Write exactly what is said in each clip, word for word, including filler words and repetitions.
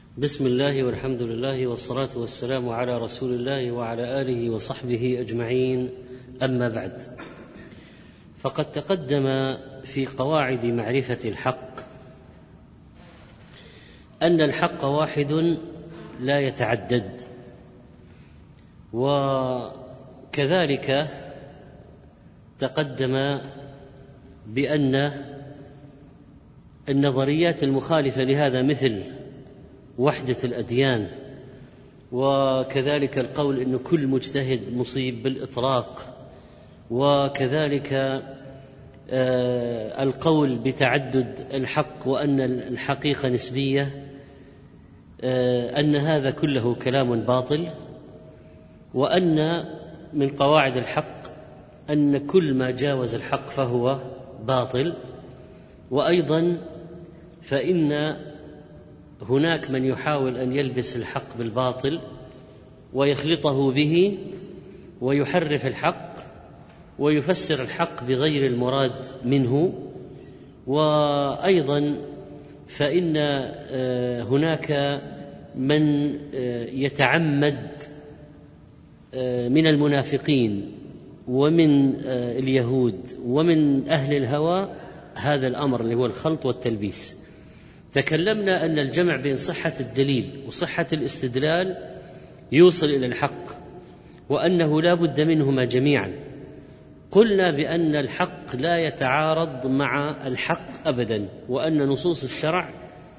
بسم الله والحمد لله والصلاة والسلام على رسول الله وعلى آله وصحبه أجمعين، أما بعد، فقد تقدم في قواعد معرفة الحق أن الحق واحد لا يتعدد، وكذلك تقدم بأن النظريات المخالفة لهذا مثل وحدة الأديان، وكذلك القول أن كل مجتهد مصيب بالإطلاق، وكذلك آه القول بتعدد الحق وأن الحقيقة نسبية، آه أن هذا كله كلام باطل، وأن من قواعد الحق أن كل ما جاوز الحق فهو باطل. وأيضا فإن هناك من يحاول أن يلبس الحق بالباطل ويخلطه به ويحرف الحق ويفسر الحق بغير المراد منه. وأيضا فإن هناك من يتعمد من المنافقين ومن اليهود ومن أهل الهوى هذا الأمر اللي هو الخلط والتلبيس. تكلمنا أن الجمع بين صحة الدليل وصحة الاستدلال يوصل إلى الحق، وأنه لا بد منهما جميعا. قلنا بأن الحق لا يتعارض مع الحق أبدا، وأن نصوص الشرع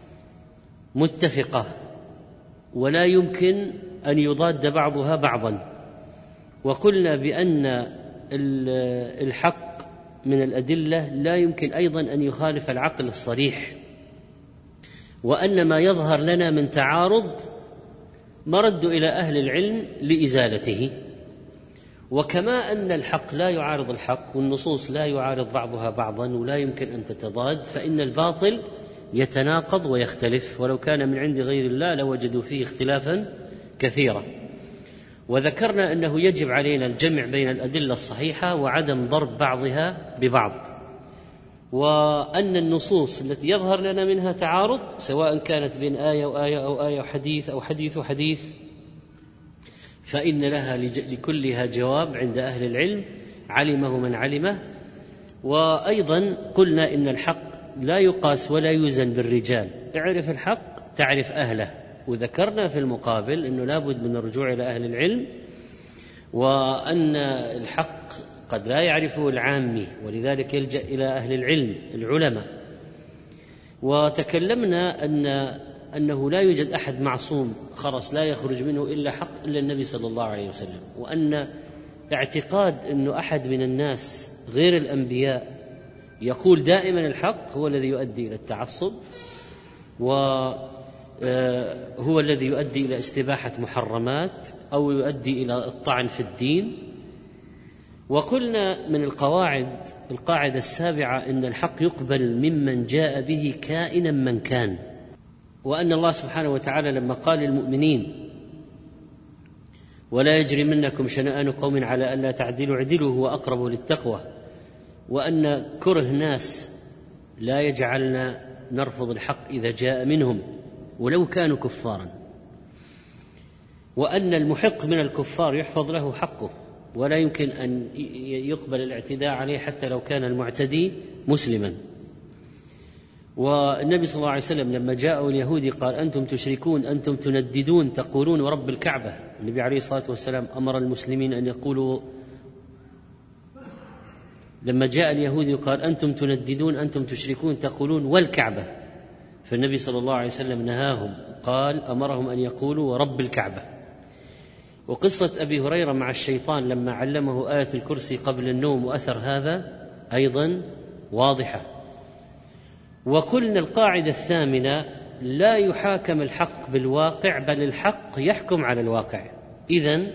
متفقة ولا يمكن أن يضاد بعضها بعضا. وقلنا بأن الحق من الأدلة لا يمكن أيضا أن يخالف العقل الصريح، وأن ما يظهر لنا من تعارض مرد إلى أهل العلم لإزالته. وكما أن الحق لا يعارض الحق والنصوص لا يعارض بعضها بعضا ولا يمكن أن تتضاد، فإن الباطل يتناقض ويختلف، ولو كان من عند غير الله لوجدوا فيه اختلافا كثيرا. وذكرنا أنه يجب علينا الجمع بين الأدلة الصحيحة وعدم ضرب بعضها ببعض، وأن النصوص التي يظهر لنا منها تعارض سواء كانت بين آية وآية أو آية وحديث أو حديث وحديث فإن لها لكلها جواب عند أهل العلم علمه من علمه. وأيضا قلنا إن الحق لا يقاس ولا يوزن بالرجال، اعرف الحق تعرف أهله. وذكرنا في المقابل أنه لا بد من الرجوع إلى أهل العلم، وأن الحق قد لا يعرفه العامي ولذلك يلجأ إلى أهل العلم العلماء. وتكلمنا أن أنه لا يوجد أحد معصوم خرس لا يخرج منه إلا حق إلا النبي صلى الله عليه وسلم، وأن اعتقاد أنه أحد من الناس غير الأنبياء يقول دائما الحق هو الذي يؤدي إلى التعصب، وهو الذي يؤدي إلى استباحة محرمات أو يؤدي إلى الطعن في الدين. وقلنا من القواعد القاعدة السابعة أن الحق يقبل ممن جاء به كائنا من كان، وأن الله سبحانه وتعالى لما قال للمؤمنين ولا يجرمنكم شنآن قوم على ألا تعدلوا اعدلوا هو أقرب للتقوى، وأن كره ناس لا يجعلنا نرفض الحق إذا جاء منهم ولو كانوا كفارا، وأن المحق من الكفار يحفظ له حقه ولا يمكن أن يقبل الاعتداء عليه حتى لو كان المعتدي مسلما. والنبي صلى الله عليه وسلم لما جاءه اليهودي قال أنتم تشركون أنتم تنددون تقولون ورب الكعبة، النبي عليه الصلاة والسلام أمر المسلمين أن يقولوا، لما جاء اليهودي قال أنتم تنددون أنتم تشركون تقولون والكعبة، فالنبي صلى الله عليه وسلم نهاهم قال أمرهم أن يقولوا ورب الكعبة. وقصة أبي هريرة مع الشيطان لما علمه آية الكرسي قبل النوم وأثر هذا أيضا واضحة. وقلنا القاعدة الثامنة لا يحاكم الحق بالواقع بل الحق يحكم على الواقع. إذن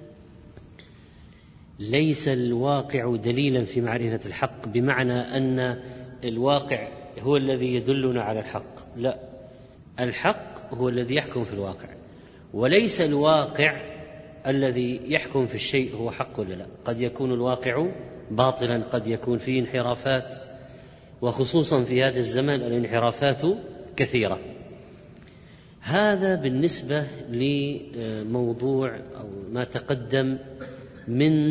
ليس الواقع دليلا في معرفة الحق بمعنى أن الواقع هو الذي يدلنا على الحق، لا، الحق هو الذي يحكم في الواقع، وليس الواقع الذي يحكم في الشيء هو حق ولا لا. قد يكون الواقع باطلا، قد يكون فيه انحرافات، وخصوصا في هذا الزمان الانحرافات كثيرة. هذا بالنسبة لموضوع أو ما تقدم من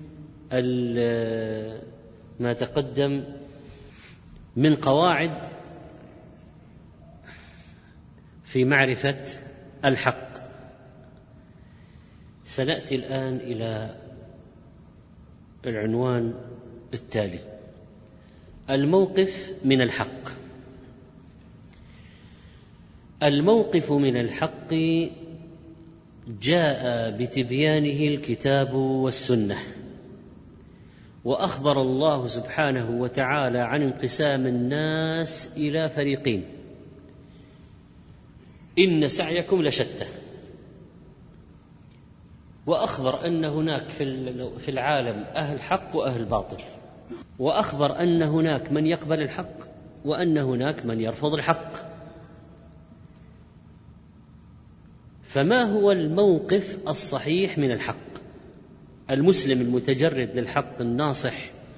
ما تقدم من قواعد في معرفة الحق. سنأتي الآن إلى العنوان التالي: الموقف من الحق. الموقف من الحق جاء بتبيانه الكتاب والسنة، وأخبر الله سبحانه وتعالى عن انقسام الناس إلى فريقين: إن سعيكم لشتى. وأخبر أن هناك في العالم أهل حق وأهل باطل، وأخبر أن هناك من يقبل الحق وأن هناك من يرفض الحق. فما هو الموقف الصحيح من الحق؟ المسلم المتجرد للحق الناصح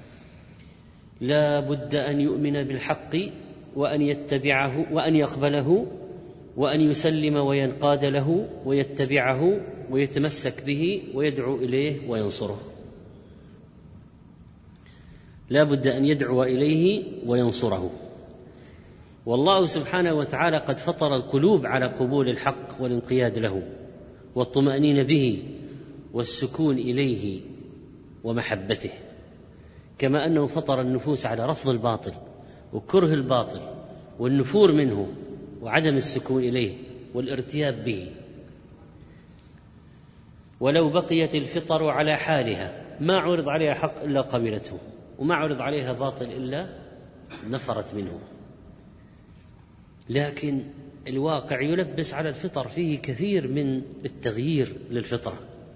لا بد أن يؤمن بالحق وأن يتبعه وأن يقبله وأن يسلم وينقاد له ويتبعه ويتمسك به ويدعو إليه وينصره. لا بد أن يدعو إليه وينصره. والله سبحانه وتعالى قد فطر القلوب على قبول الحق والانقياد له والطمأنينة به والسكون إليه ومحبته، كما أنه فطر النفوس على رفض الباطل وكره الباطل والنفور منه وعدم السكون إليه والارتياب به. ولو بقيت الفطر على حالها ما عرض عليها حق إلا قبلته، وما عرض عليها باطل إلا نفرت منه. لكن الواقع يلبس على الفطر، فيه كثير من التغيير للفطرة.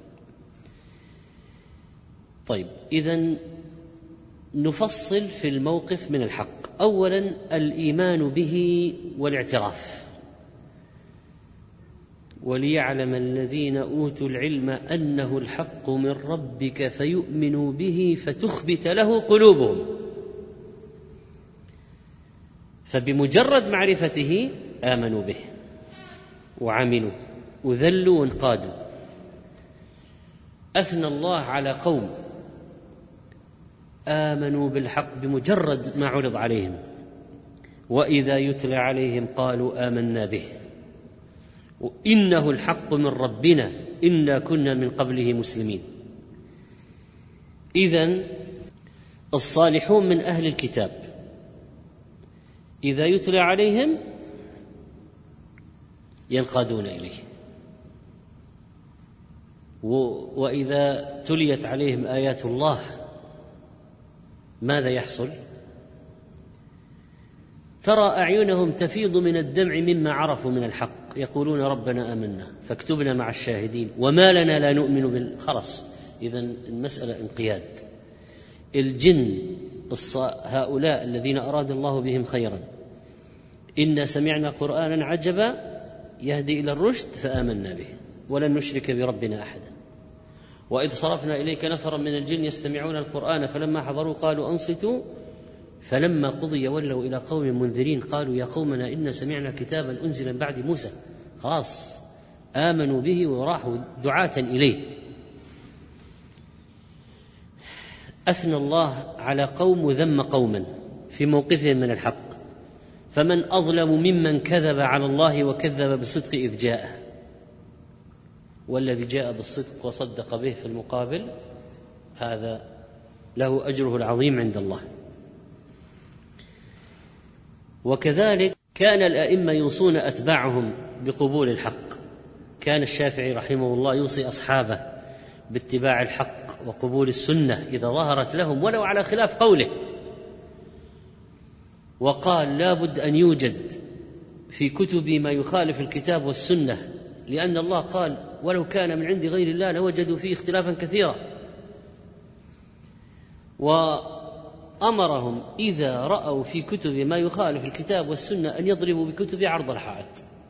طيب، إذن نفصل في الموقف من الحق. أولا الإيمان به والاعتراف. وليعلم الذين أوتوا العلم أنه الحق من ربك فيؤمنوا به فتخبت له قلوبهم. فبمجرد معرفته آمنوا به وعملوا وذلوا وانقادوا. أثنى الله على قوم آمنوا بالحق بمجرد ما عرض عليهم: وإذا يتلى عليهم قالوا آمنا به إنه الحق من ربنا إنا كنا من قبله مسلمين. إذن الصالحون من أهل الكتاب إذا يتلى عليهم ينقادون إليه، وإذا تليت عليهم آيات الله ماذا يحصل؟ ترى أعينهم تفيض من الدمع مما عرفوا من الحق، يقولون ربنا آمنا فاكتبنا مع الشاهدين وما لنا لا نؤمن بالخرس. إذن المسألة انقياد. الجن هؤلاء الذين أراد الله بهم خيرا: إنا سمعنا قرآنا عجبا يهدي إلى الرشد فآمنا به ولن نشرك بربنا أحدا. وإذ صرفنا إليك نفرا من الجن يستمعون القرآن فلما حضروا قالوا أنصتوا فلما قضي ولوا إلى قوم منذرين قالوا يا قومنا إنا سمعنا كتابا أنزل من بعد موسى. خلاص آمنوا به وراحوا دعاة إليه. أثنى الله على قوم وذم قوما في موقفهم من الحق: فمن أظلم ممن كذب على الله وكذب بالصدق إذ جاءه. والذي جاء بالصدق وصدق به في المقابل هذا له أجره العظيم عند الله. وكذلك كان الأئمة يوصون أتباعهم بقبول الحق. كان الشافعي رحمه الله يوصي أصحابه باتباع الحق وقبول السنة إذا ظهرت لهم ولو على خلاف قوله، وقال لا بد أن يوجد في كتبي ما يخالف الكتاب والسنة، لأن الله قال ولو كان من عند غير الله لوجدوا فيه اختلافا كثيرا. وأمرهم إذا رأوا في كتب ما يخالف الكتاب والسنة أن يضربوا بكتب عرض الحائط.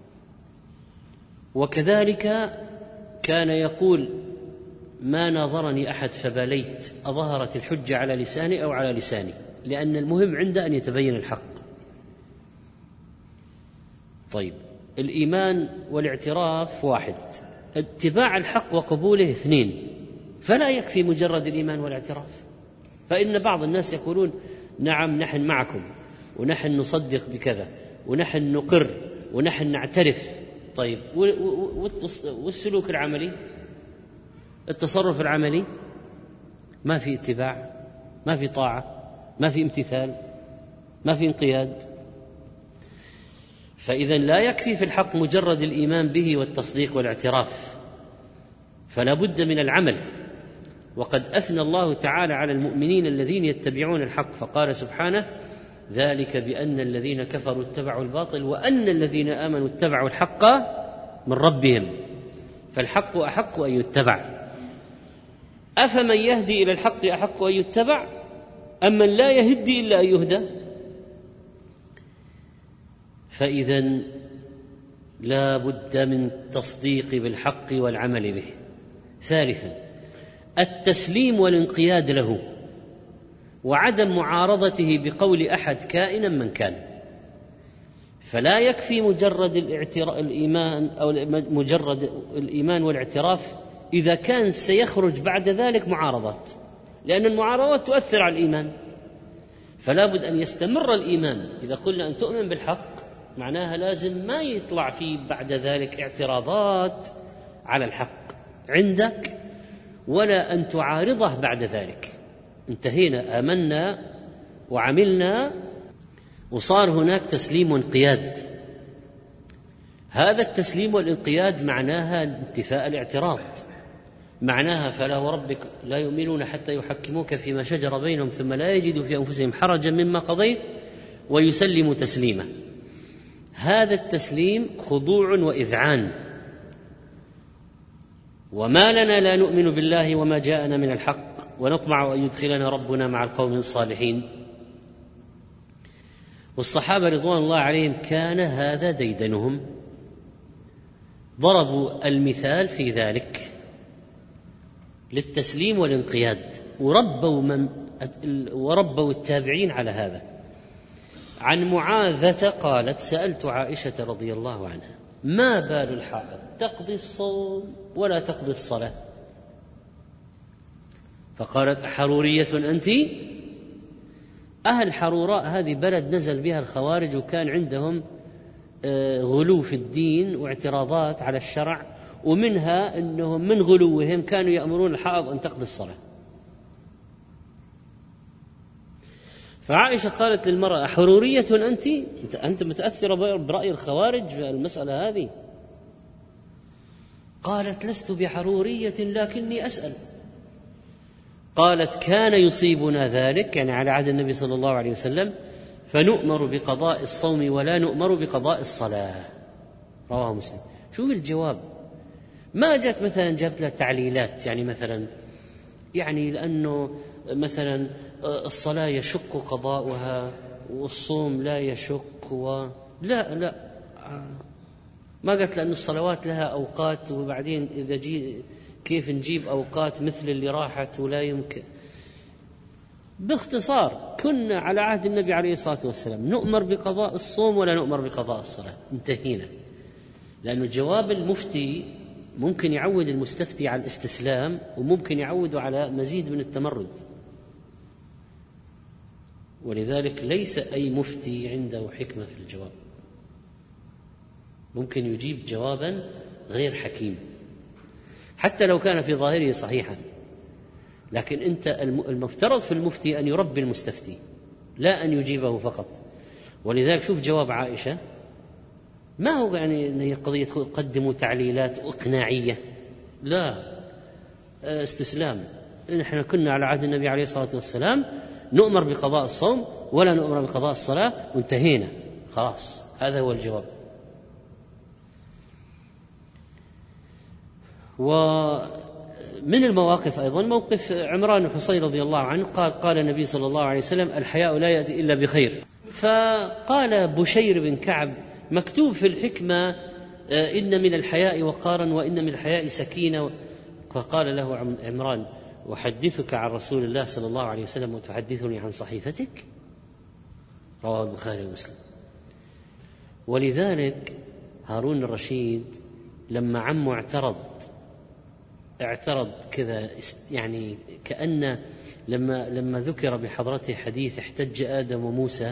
وكذلك كان يقول ما ناظرني أحد فباليت أظهرت الحجة على لساني أو على لساني، لأن المهم عنده أن يتبين الحق. طيب، الإيمان والاعتراف واحد، اتباع الحق وقبوله اثنين، فلا يكفي مجرد الإيمان والاعتراف. فإن بعض الناس يقولون نعم نحن معكم ونحن نصدق بكذا ونحن نقر ونحن نعترف. طيب والسلوك العملي، التصرف العملي، ما في اتباع، ما في طاعة، ما في امتثال، ما في انقياد. فإذا لا يكفي في الحق مجرد الإيمان به والتصديق والاعتراف، فلا بد من العمل. وقد أثنى الله تعالى على المؤمنين الذين يتبعون الحق فقال سبحانه: ذلك بأن الذين كفروا اتبعوا الباطل وأن الذين آمنوا اتبعوا الحق من ربهم. فالحق أحق أن يتبع. أفمن يهدي إلى الحق أحق أن يتبع أم من لا يهدي إلا أن يهدى؟ فإذا لا بد من التصديق بالحق والعمل به. ثالثا التسليم والانقياد له، وعدم معارضته بقول أحد كائنا من كان. فلا يكفي مجرد الإيمان أو مجرد الإيمان والاعتراف إذا كان سيخرج بعد ذلك معارضات، لأن المعارضات تؤثر على الإيمان. فلا بد أن يستمر الإيمان. إذا قلنا أن تؤمن بالحق معناها لازم ما يطلع فيه بعد ذلك اعتراضات على الحق عندك، ولا أن تعارضه بعد ذلك. انتهينا، آمنا وعملنا وصار هناك تسليم وانقياد. هذا التسليم والانقياد معناها انتفاء الاعتراض، معناها فلا وربك لا يؤمنون حتى يحكموك فيما شجر بينهم ثم لا يجدوا في أنفسهم حرجا مما قضيت ويسلموا تسليما. هذا التسليم خضوع وإذعان. وما لنا لا نؤمن بالله وما جاءنا من الحق ونطمع أن يدخلنا ربنا مع القوم الصالحين. والصحابة رضوان الله عليهم كان هذا ديدنهم، ضربوا المثال في ذلك للتسليم والانقياد، وربوا من وربوا التابعين على هذا. عن معاذة قالت: سألت عائشة رضي الله عنها: ما بال الحائض تقضي الصوم ولا تقضي الصلاة؟ فقالت: حرورية أنت؟ أهل حروراء هذه بلد نزل بها الخوارج، وكان عندهم غلو في الدين واعتراضات على الشرع، ومنها أنهم من غلوهم كانوا يأمرون الحائض أن تقضي الصلاة. فعائشة قالت للمرأة: حرورية أنت؟ أنت متأثرة برأي الخوارج في المسألة هذه؟ قالت: لست بحرورية لكني أسأل. قالت: كان يصيبنا ذلك، يعني على عهد النبي صلى الله عليه وسلم، فنؤمر بقضاء الصوم ولا نؤمر بقضاء الصلاة. رواه مسلم. شوف الجواب، ما جاءت مثلا جابت لها تعليلات، يعني مثلا يعني لأنه مثلا الصلاة يشق قضاؤها والصوم لا يشق و... لا لا ما قالت لأن الصلوات لها أوقات، وبعدين إذا جي كيف نجيب أوقات مثل اللي راحت ولا يمكن. باختصار كنا على عهد النبي عليه الصلاة والسلام نؤمر بقضاء الصوم ولا نؤمر بقضاء الصلاة، انتهينا. لأن جواب المفتي ممكن يعود المستفتي على الاستسلام، وممكن يعوده على مزيد من التمرد. ولذلك ليس أي مفتي عنده حكمة في الجواب، ممكن يجيب جوابا غير حكيم حتى لو كان في ظاهره صحيحا. لكن أنت المفترض في المفتي أن يربي المستفتي لا أن يجيبه فقط. ولذلك شوف جواب عائشة، ما هو يعني أن هي قضية تقدموا تعليلات إقناعية، لا، استسلام. نحن كنا على عهد النبي عليه الصلاة والسلام نؤمر بقضاء الصوم ولا نؤمر بقضاء الصلاة، وانتهينا خلاص. هذا هو الجواب. ومن المواقف أيضا موقف عمران بن حصين رضي الله عنه، قال قال النبي صلى الله عليه وسلم: الحياء لا يأتي إلا بخير. فقال بشير بن كعب: مكتوب في الحكمة إن من الحياء وقارا وإن من الحياء سكينة. فقال له عمران: أحدثك عن رسول الله صلى الله عليه وسلم وتحدثني عن صحيفتك؟ رواه البخاري ومسلم. ولذلك هارون الرشيد لما عمه اعترض اعترض كذا، يعني كأن لما لما ذكر بحضرته حديث احتج آدم وموسى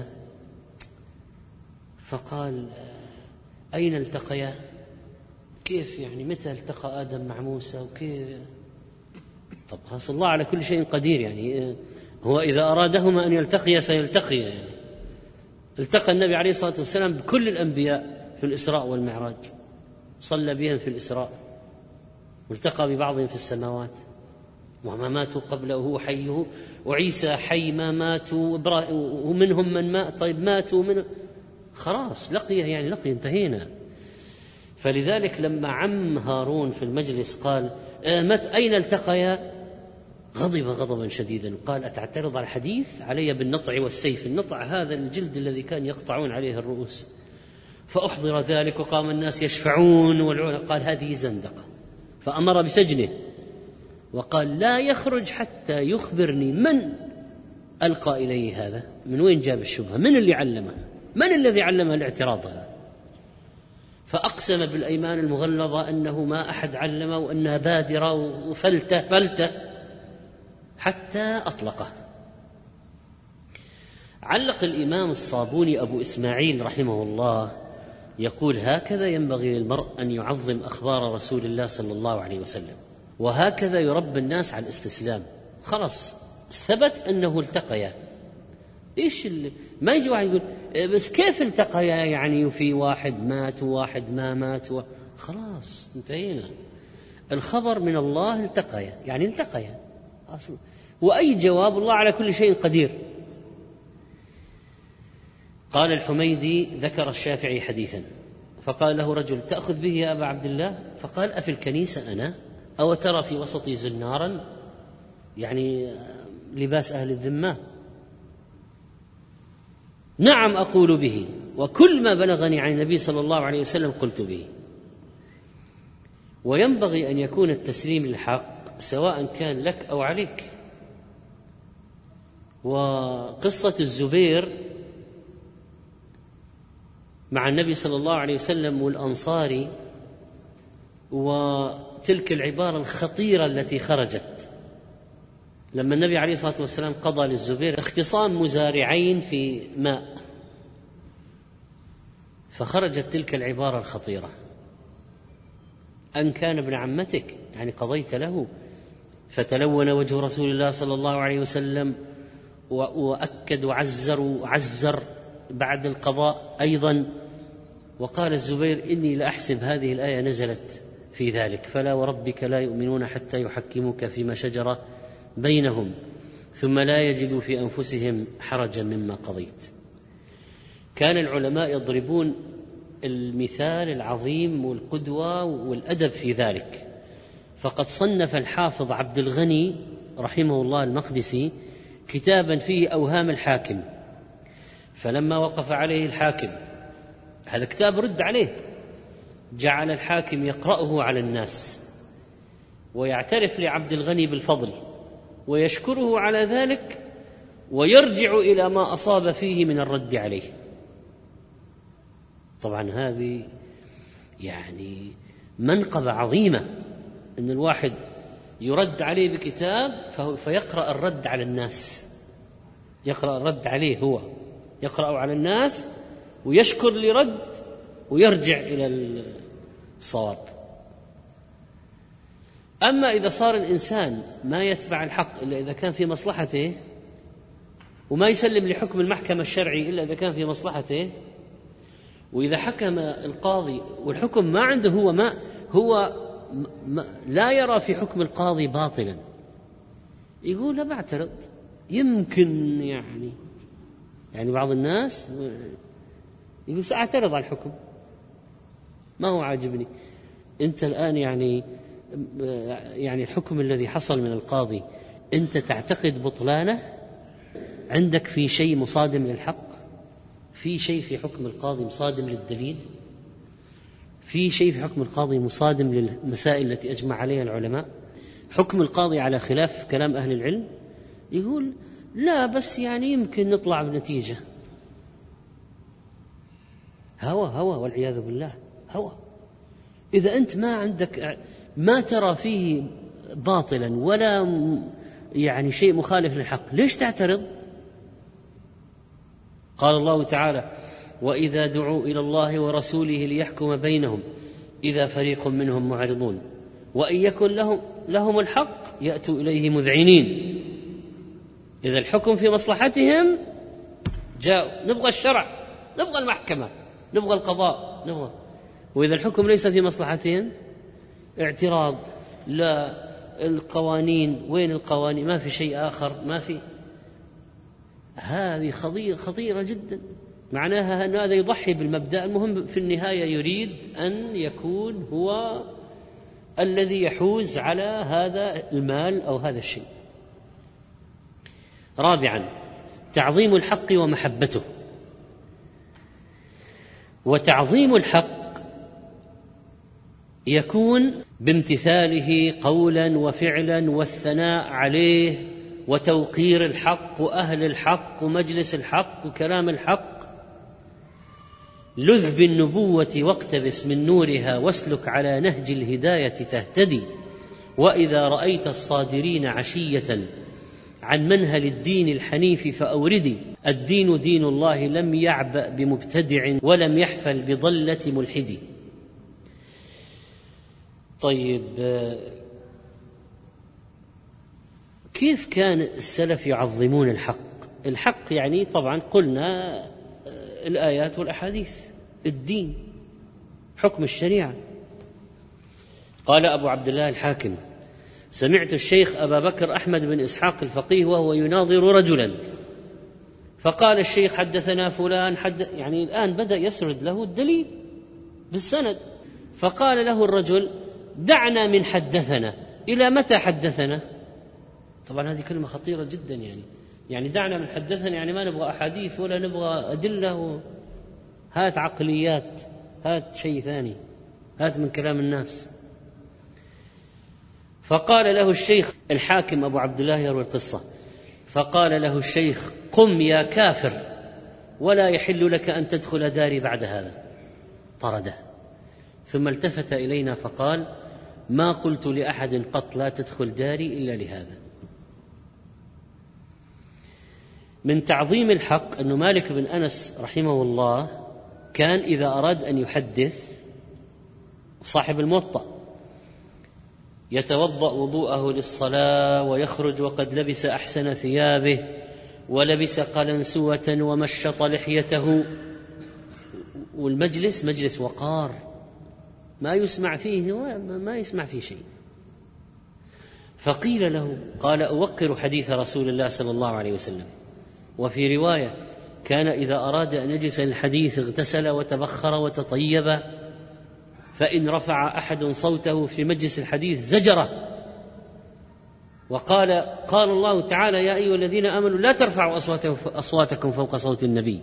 فقال أين التقيا؟ كيف يعني متى التقى آدم مع موسى وكيف؟ طب خلاص الله على كل شيء قدير، يعني هو إذا أرادهما أن يلتقيا سيلتقيا. يعني التقى النبي عليه الصلاة والسلام بكل الأنبياء في الإسراء والمعراج، صلى بهم في الإسراء، والتقى ببعضهم في السماوات، وما ماتوا قبله وهو حيه، وعيسى حي ما ماتوا، ومنهم من مات طيب ماتوا من خلاص لقيه، يعني لقي انتهينا. فلذلك لما عم هارون في المجلس قال مت أين التقيا؟ غضب غضبا شديدا، قال أتعترض على الحديث؟ علي بالنطع والسيف. النطع هذا الجلد الذي كان يقطعون عليه الرؤوس. فأحضر ذلك وقام الناس يشفعون والعلماء، قال هذه زندقة، فأمر بسجنه وقال لا يخرج حتى يخبرني من ألقى إليه هذا، من وين جاب الشبهة، من اللي علمه، من الذي علمه الاعتراض هذا. فأقسم بالأيمان المغلظة أنه ما أحد علمه وأنها بادرة وفلتة فلتة حتى أطلقه. علق الإمام الصابوني أبو إسماعيل رحمه الله يقول هكذا ينبغي للمرء أن يعظم أخبار رسول الله صلى الله عليه وسلم، وهكذا يربي الناس على الاستسلام. خلاص ثبت أنه التقيا، إيش اللي ما يجي واحد يقول بس كيف التقيا يعني وفي واحد مات وواحد ما مات و... خلاص انتهينا. الخبر من الله التقيا، يعني التقيا أصلا، وأي جواب الله على كل شيء قدير. قال الحميدي ذكر الشافعي حديثا فقال له رجل تأخذ به يا أبا عبد الله؟ فقال أفي الكنيسة أنا أو ترى في وسطي زنارا، يعني لباس أهل الذمة؟ نعم أقول به، وكل ما بلغني عن النبي صلى الله عليه وسلم قلت به. وينبغي أن يكون التسليم للحق سواء كان لك أو عليك. وقصة الزبير مع النبي صلى الله عليه وسلم والأنصاري، وتلك العبارة الخطيرة التي خرجت لما النبي عليه الصلاة والسلام قضى للزبير اختصام مزارعين في ماء، فخرجت تلك العبارة الخطيرة أن كان ابن عمتك، يعني قضيت له. فتلون وجه رسول الله صلى الله عليه وسلم وأكد وعزر وعزر بعد القضاء أيضا، وقال الزبير إني لأحسب هذه الآية نزلت في ذلك، فلا وربك لا يؤمنون حتى يحكموك فيما شجر بينهم ثم لا يجدوا في أنفسهم حرجا مما قضيت. كان العلماء يضربون المثال العظيم والقدوة والأدب في ذلك. فقد صنف الحافظ عبد الغني رحمه الله المقدسي كتابا فيه أوهام الحاكم، فلما وقف عليه الحاكم، هذا كتاب رد عليه، جعل الحاكم يقرأه على الناس ويعترف لعبد الغني بالفضل ويشكره على ذلك ويرجع إلى ما أصاب فيه من الرد عليه. طبعا هذه يعني منقبة عظيمة أن الواحد يرد عليه بكتاب فيقرأ الرد على الناس، يقرأ الرد عليه، هو يقرأ على الناس ويشكر لرد ويرجع إلى الصواب. أما إذا صار الإنسان ما يتبع الحق إلا إذا كان في مصلحته، وما يسلم لحكم المحكمة الشرعي إلا إذا كان في مصلحته، وإذا حكم القاضي والحكم ما عنده، هو ما هو ما لا يرى في حكم القاضي باطلا، يقول لا بعترض، يمكن يعني يعني بعض الناس يقول سأعترض على الحكم ما هو عاجبني. أنت الآن يعني يعني الحكم الذي حصل من القاضي أنت تعتقد بطلانه؟ عندك في شيء مصادم للحق؟ في شيء في حكم القاضي مصادم للدليل؟ في شيء في حكم القاضي مصادم للمسائل التي أجمع عليها العلماء؟ حكم القاضي على خلاف كلام أهل العلم؟ يقول لا بس يعني يمكن نطلع بنتيجة. هوى هوى والعياذ بالله، هوى. إذا أنت ما عندك ما ترى فيه باطلا ولا يعني شيء مخالف للحق، ليش تعترض؟ قال الله تعالى: وإذا دعوا إلى الله ورسوله ليحكم بينهم إذا فريق منهم معرضون وإن يكن لهم, لهم الحق يأتوا إليه مذعنين. إذا الحكم في مصلحتهم جاءوا، نبغى الشرع، نبغى المحكمة، نبغى القضاء، نبغى. وإذا الحكم ليس في مصلحتهم اعتراض، لا القوانين، وين القوانين؟ ما في شيء آخر، ما في. هذه خطيرة خطيرة جدا. معناها أن هذا يضحي بالمبدأ، المهم في النهاية يريد أن يكون هو الذي يحوز على هذا المال أو هذا الشيء. رابعا، تعظيم الحق ومحبته. وتعظيم الحق يكون بامتثاله قولا وفعلا والثناء عليه وتوقير الحق وأهل الحق ومجلس الحق وكلام الحق. لذ بالنبوة واقتبس من نورها واسلك على نهج الهداية تهتدي. وإذا رأيت الصادرين عشية عن منهل الدين الحنيف فأوردي. الدين دين الله لم يعبأ بمبتدع ولم يحفل بضلة ملحد. طيب، كيف كان السلف يعظمون الحق؟ الحق يعني طبعا قلنا الآيات والأحاديث، الدين، حكم الشريعة. قال أبو عبد الله الحاكم: سمعت الشيخ أبا بكر أحمد بن إسحاق الفقيه وهو يناظر رجلا، فقال الشيخ: حدثنا فلان حد، يعني الآن بدأ يسرد له الدليل بالسند. فقال له الرجل: دعنا من حدثنا، إلى متى حدثنا؟ طبعا هذه كلمة خطيرة جدا. يعني يعني دعنا من حدثنا، يعني ما نبغى أحاديث ولا نبغى أدلة و... هات عقليات، هات شيء ثاني، هات من كلام الناس. فقال له الشيخ الحاكم أبو عبد الله يروي القصة، فقال له الشيخ: قم يا كافر، ولا يحل لك أن تدخل داري بعد هذا. طرده. ثم التفت إلينا فقال: ما قلت لأحد قط لا تدخل داري إلا لهذا. من تعظيم الحق أن مالك بن أنس رحمه الله كان إذا أراد أن يحدث، صاحب الموطأ، يتوضأ وضوءه للصلاة ويخرج وقد لبس أحسن ثيابه ولبس قلنسوة ومشط لحيته، والمجلس مجلس وقار، ما يسمع فيه ما يسمع فيه شيء. فقيل له، قال: أوقر حديث رسول الله صلى الله عليه وسلم. وفي رواية: كان إذا أراد أن يجلس الحديث اغتسل وتبخر وتطيب، فإن رفع أحد صوته في مجلس الحديث زجره. وقال قال الله تعالى: يا أيها الذين آمنوا لا ترفعوا أصواتكم فوق صوت النبي.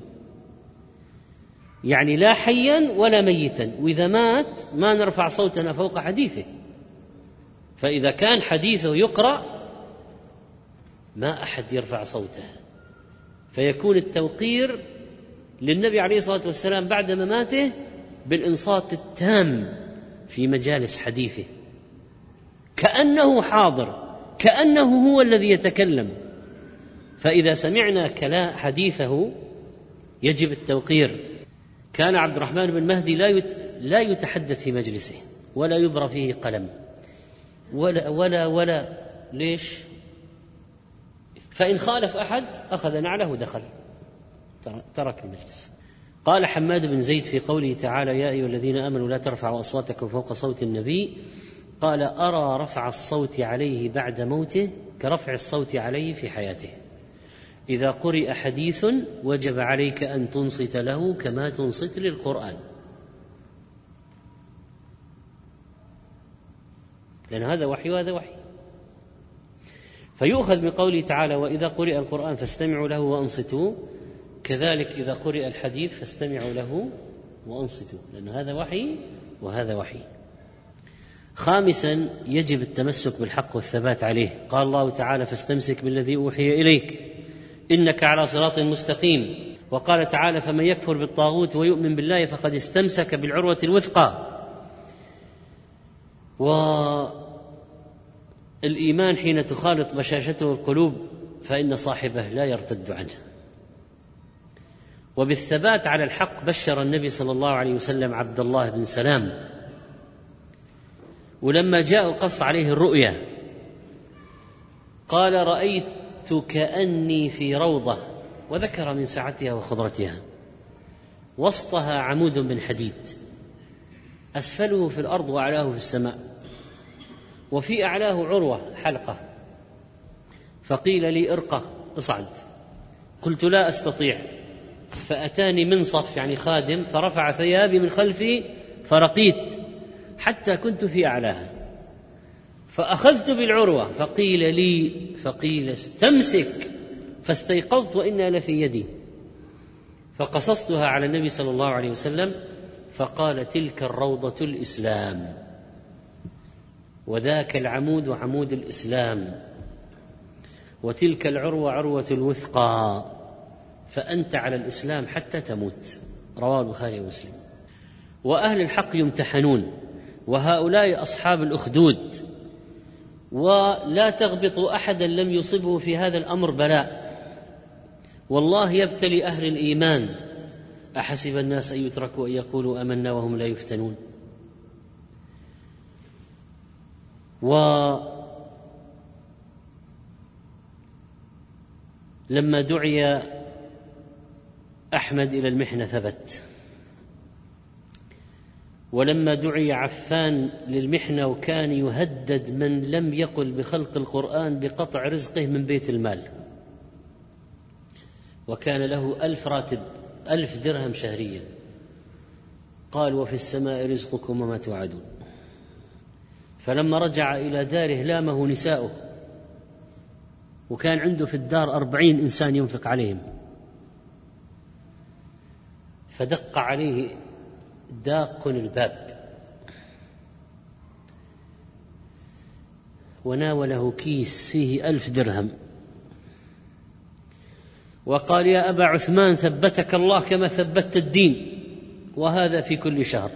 يعني لا حيا ولا ميتا، وإذا مات ما نرفع صوتنا فوق حديثه. فإذا كان حديثه يقرأ ما أحد يرفع صوته، فيكون التوقير للنبي عليه الصلاة والسلام بعد مماته بالإنصات التام في مجالس حديثه، كأنه حاضر، كأنه هو الذي يتكلم. فإذا سمعنا كلام حديثه يجب التوقير. كان عبد الرحمن بن مهدي لا يتحدث في مجلسه ولا يبرى فيه قلم ولا ولا ولا ليش؟ فإن خالف أحد أخذ نعله ودخل، ترك المجلس. قال حماد بن زيد في قوله تعالى: يا أيها الذين آمنوا لا ترفعوا أصواتكم فوق صوت النبي، قال: أرى رفع الصوت عليه بعد موته كرفع الصوت عليه في حياته. إذا قرئ حديث وجب عليك أن تنصت له كما تنصت للقرآن، لأن هذا وحي وهذا وحي. فيؤخذ بقوله تعالى: وإذا قرئ القرآن فاستمعوا له وأنصتوا، كذلك إذا قرئ الحديث فاستمعوا له وأنصتوا، لأن هذا وحي وهذا وحي. خامسا، يجب التمسك بالحق والثبات عليه. قال الله تعالى: فاستمسك بالذي أوحي إليك إنك على صراط مستقيم. وقال تعالى: فمن يكفر بالطاغوت ويؤمن بالله فقد استمسك بالعروة الوثقى. والإيمان حين تخالط بشاشته القلوب فإن صاحبه لا يرتد عنه. وبالثبات على الحق بشر النبي صلى الله عليه وسلم عبد الله بن سلام، ولما جاء وقص عليه الرؤيا قال: رأيت كأني في روضة، وذكر من سعتها وخضرتها، وسطها عمود من حديد، أسفله في الأرض وأعلاه في السماء، وفي أعلاه عروة حلقة، فقيل لي: ارقى اصعد. قلت: لا أستطيع. فأتاني منصف يعني خادم فرفع ثيابي من خلفي فرقيت حتى كنت في أعلاها، فأخذت بالعروة فقيل لي فقيل استمسك، فاستيقظت وإنها لفي يدي، فقصصتها على النبي صلى الله عليه وسلم فقال: تلك الروضة الإسلام، وذاك العمود عمود الإسلام، وتلك العروة عروة الوثقى، فأنت على الإسلام حتى تموت. رواه البخاري ومسلم. وأهل الحق يمتحنون، وهؤلاء أصحاب الأخدود، ولا تغبطوا أحدا لم يصبه في هذا الأمر بلاء، والله يبتلي أهل الإيمان. أحسب الناس أن يتركوا أن يقولوا آمنا وهم لا يفتنون. ولما دعي أحمد إلى المحنة ثبت، ولما دعي عفان للمحنة وكان يهدد من لم يقل بخلق القرآن بقطع رزقه من بيت المال، وكان له ألف راتب ألف درهم شهريا، قال: وفي السماء رزقكم وما توعدون. فلما رجع إلى داره لامه نساؤه، وكان عنده في الدار أربعين إنسان ينفق عليهم، فدق عليه داق الباب وناوله كيس فيه ألف درهم وقال: يا أبا عثمان ثبتك الله كما ثبت الدين، وهذا في كل شهر.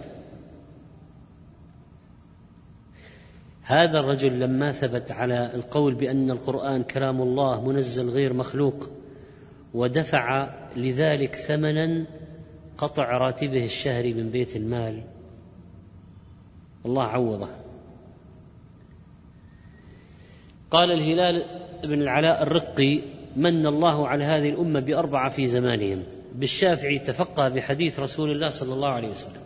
هذا الرجل لما ثبت على القول بأن القرآن كلام الله منزل غير مخلوق، ودفع لذلك ثمنا قطع راتبه الشهري من بيت المال، الله عوضه. قال الهلال بن العلاء الرقي: من الله على هذه الأمة بأربعة في زمانهم: بالشافعي تفقه بحديث رسول الله صلى الله عليه وسلم،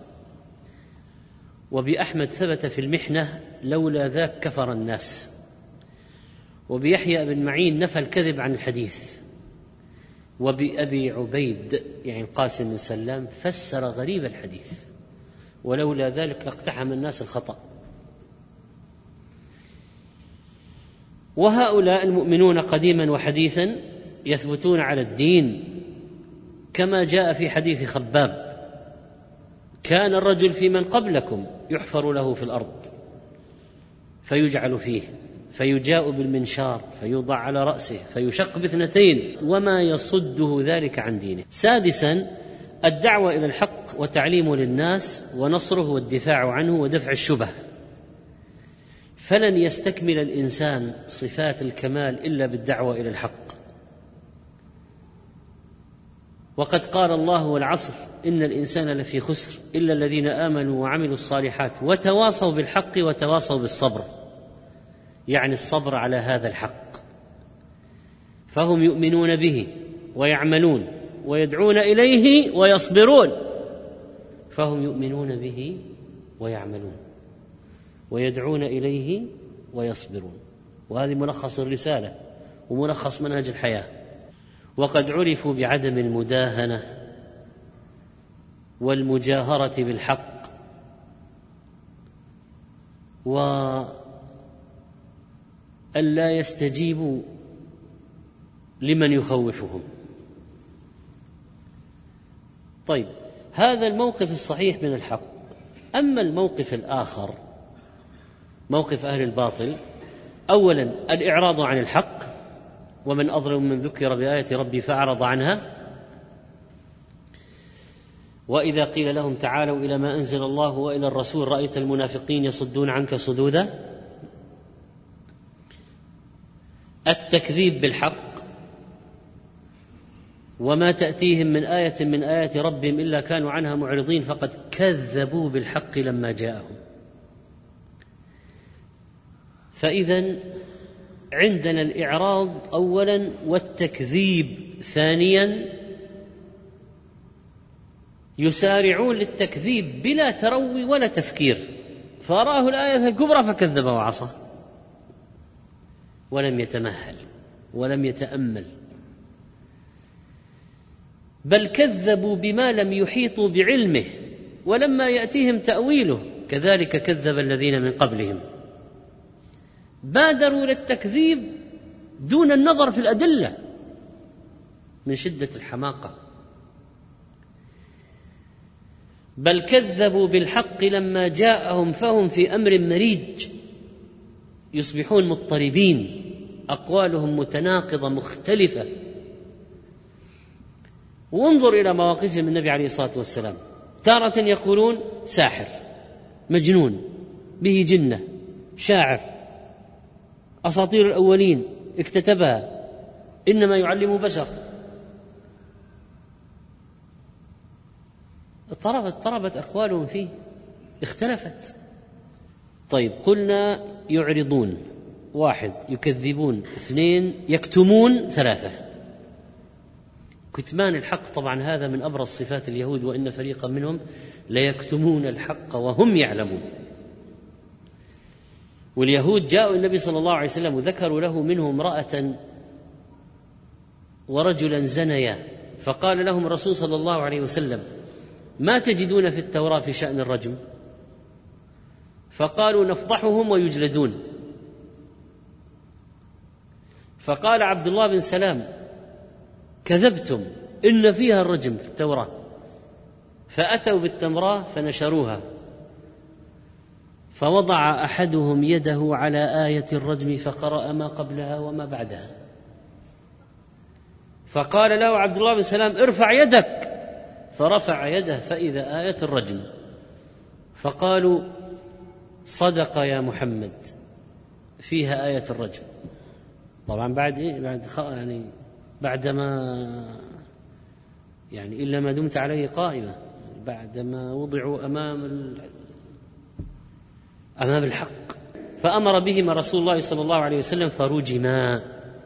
وبأحمد ثبت في المحنة لولا ذاك كفر الناس، وبيحيى بن معين نفى الكذب عن الحديث، وبأبي عبيد يعني القاسم بن سلام فسر غريب الحديث، ولولا ذلك لاقتحم الناس الخطأ. وهؤلاء المؤمنون قديما وحديثا يثبتون على الدين، كما جاء في حديث خباب: كان الرجل في من قبلكم يحفر له في الأرض فيجعل فيه، فيجاء بالمنشار فيوضع على رأسه فيشق باثنتين، وما يصده ذلك عن دينه. سادسا: الدعوة إلى الحق وتعليمه للناس ونصره والدفاع عنه ودفع الشبه، فلن يستكمل الإنسان صفات الكمال إلا بالدعوة إلى الحق. وقد قال الله: والعصر إن الإنسان لفي خسر إلا الذين آمنوا وعملوا الصالحات وتواصوا بالحق وتواصوا بالصبر، يعني الصبر على هذا الحق. فهم يؤمنون به ويعملون ويدعون إليه ويصبرون، فهم يؤمنون به ويعملون ويدعون إليه ويصبرون. وهذه ملخص الرسالة وملخص منهج الحياة. وقد عرفوا بعدم المداهنة والمجاهرة بالحق، وألا يستجيبوا لمن يخوفهم. طيب، هذا الموقف الصحيح من الحق. أما الموقف الآخر موقف أهل الباطل: أولا الإعراض عن الحق، ومن أظلم من ذكر بآية ربي فأعرض عنها، وإذا قيل لهم تعالوا إلى ما أنزل الله وإلى الرسول رأيت المنافقين يصدون عنك صدودا. التكذيب بالحق، وما تأتيهم من آية من آيات ربهم إلا كانوا عنها معرضين فقد كذبوا بالحق لما جاءهم. فإذا عندنا الإعراض أولا والتكذيب ثانيا، يسارعون للتكذيب بلا تروي ولا تفكير، فأراه الآية الكبرى فكذب وعصى ولم يتمهل ولم يتأمل، بل كذبوا بما لم يحيطوا بعلمه ولما يأتيهم تأويله كذلك كذب الذين من قبلهم. بادروا للتكذيب دون النظر في الأدلة من شدة الحماقة، بل كذبوا بالحق لما جاءهم فهم في أمر مريج، يصبحون مضطربين، أقوالهم متناقضة مختلفة. وانظر إلى مواقفهم النبي عليه الصلاة والسلام، تارة يقولون ساحر مجنون به جنة شاعر أساطير الأولين اكتتبها إنما يعلم بشر. اضطربت اضطربت أقوالهم فيه، اختلفت. طيب قلنا يعرضون، واحد يكذبون، اثنين يكتمون، ثلاثة كتمان الحق. طبعا هذا من أبرز صفات اليهود، وإن فريقا منهم ليكتمون الحق وهم يعلمون. واليهود جاءوا النبي صلى الله عليه وسلم وذكروا له منه امرأة ورجلا زنيا، فقال لهم الرسول صلى الله عليه وسلم ما تجدون في التوراة في شأن الرجم؟ فقالوا نفضحهم ويجلدون. فقال عبد الله بن سلام كذبتم، إن فيها الرجم في التوراة. فأتوا بالتمرة فنشروها، فوضع أحدهم يده على آية الرجم فقرأ ما قبلها وما بعدها، فقال له عبد الله بن سلام ارفع يدك، فرفع يده فإذا آية الرجم. فقالوا صدق يا محمد فيها آية الرجم. طبعا بعد إيه؟ بعد يعني بعدما يعني إلا ما دمت عليه قائمة، بعدما وضعوا أمام ال... أمام الحق، فأمر بهما رسول الله صلى الله عليه وسلم فرجما.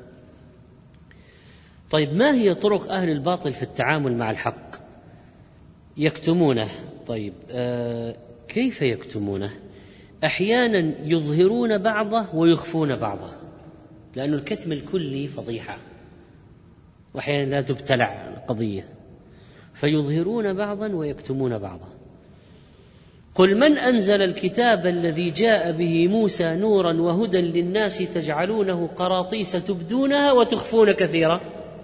طيب ما هي طرق أهل الباطل في التعامل مع الحق؟ يكتمونه. طيب آه كيف يكتمونه؟ أحيانا يظهرون بعضه ويخفون بعضه، لأن الكتم الكلي فضيحة وأحيانا لا تبتلع القضية، فيظهرون بعضا ويكتمون بعضا. قل من أنزل الكتاب الذي جاء به موسى نورا وهدى للناس تجعلونه قراطيس تبدونها وتخفون كثيرا.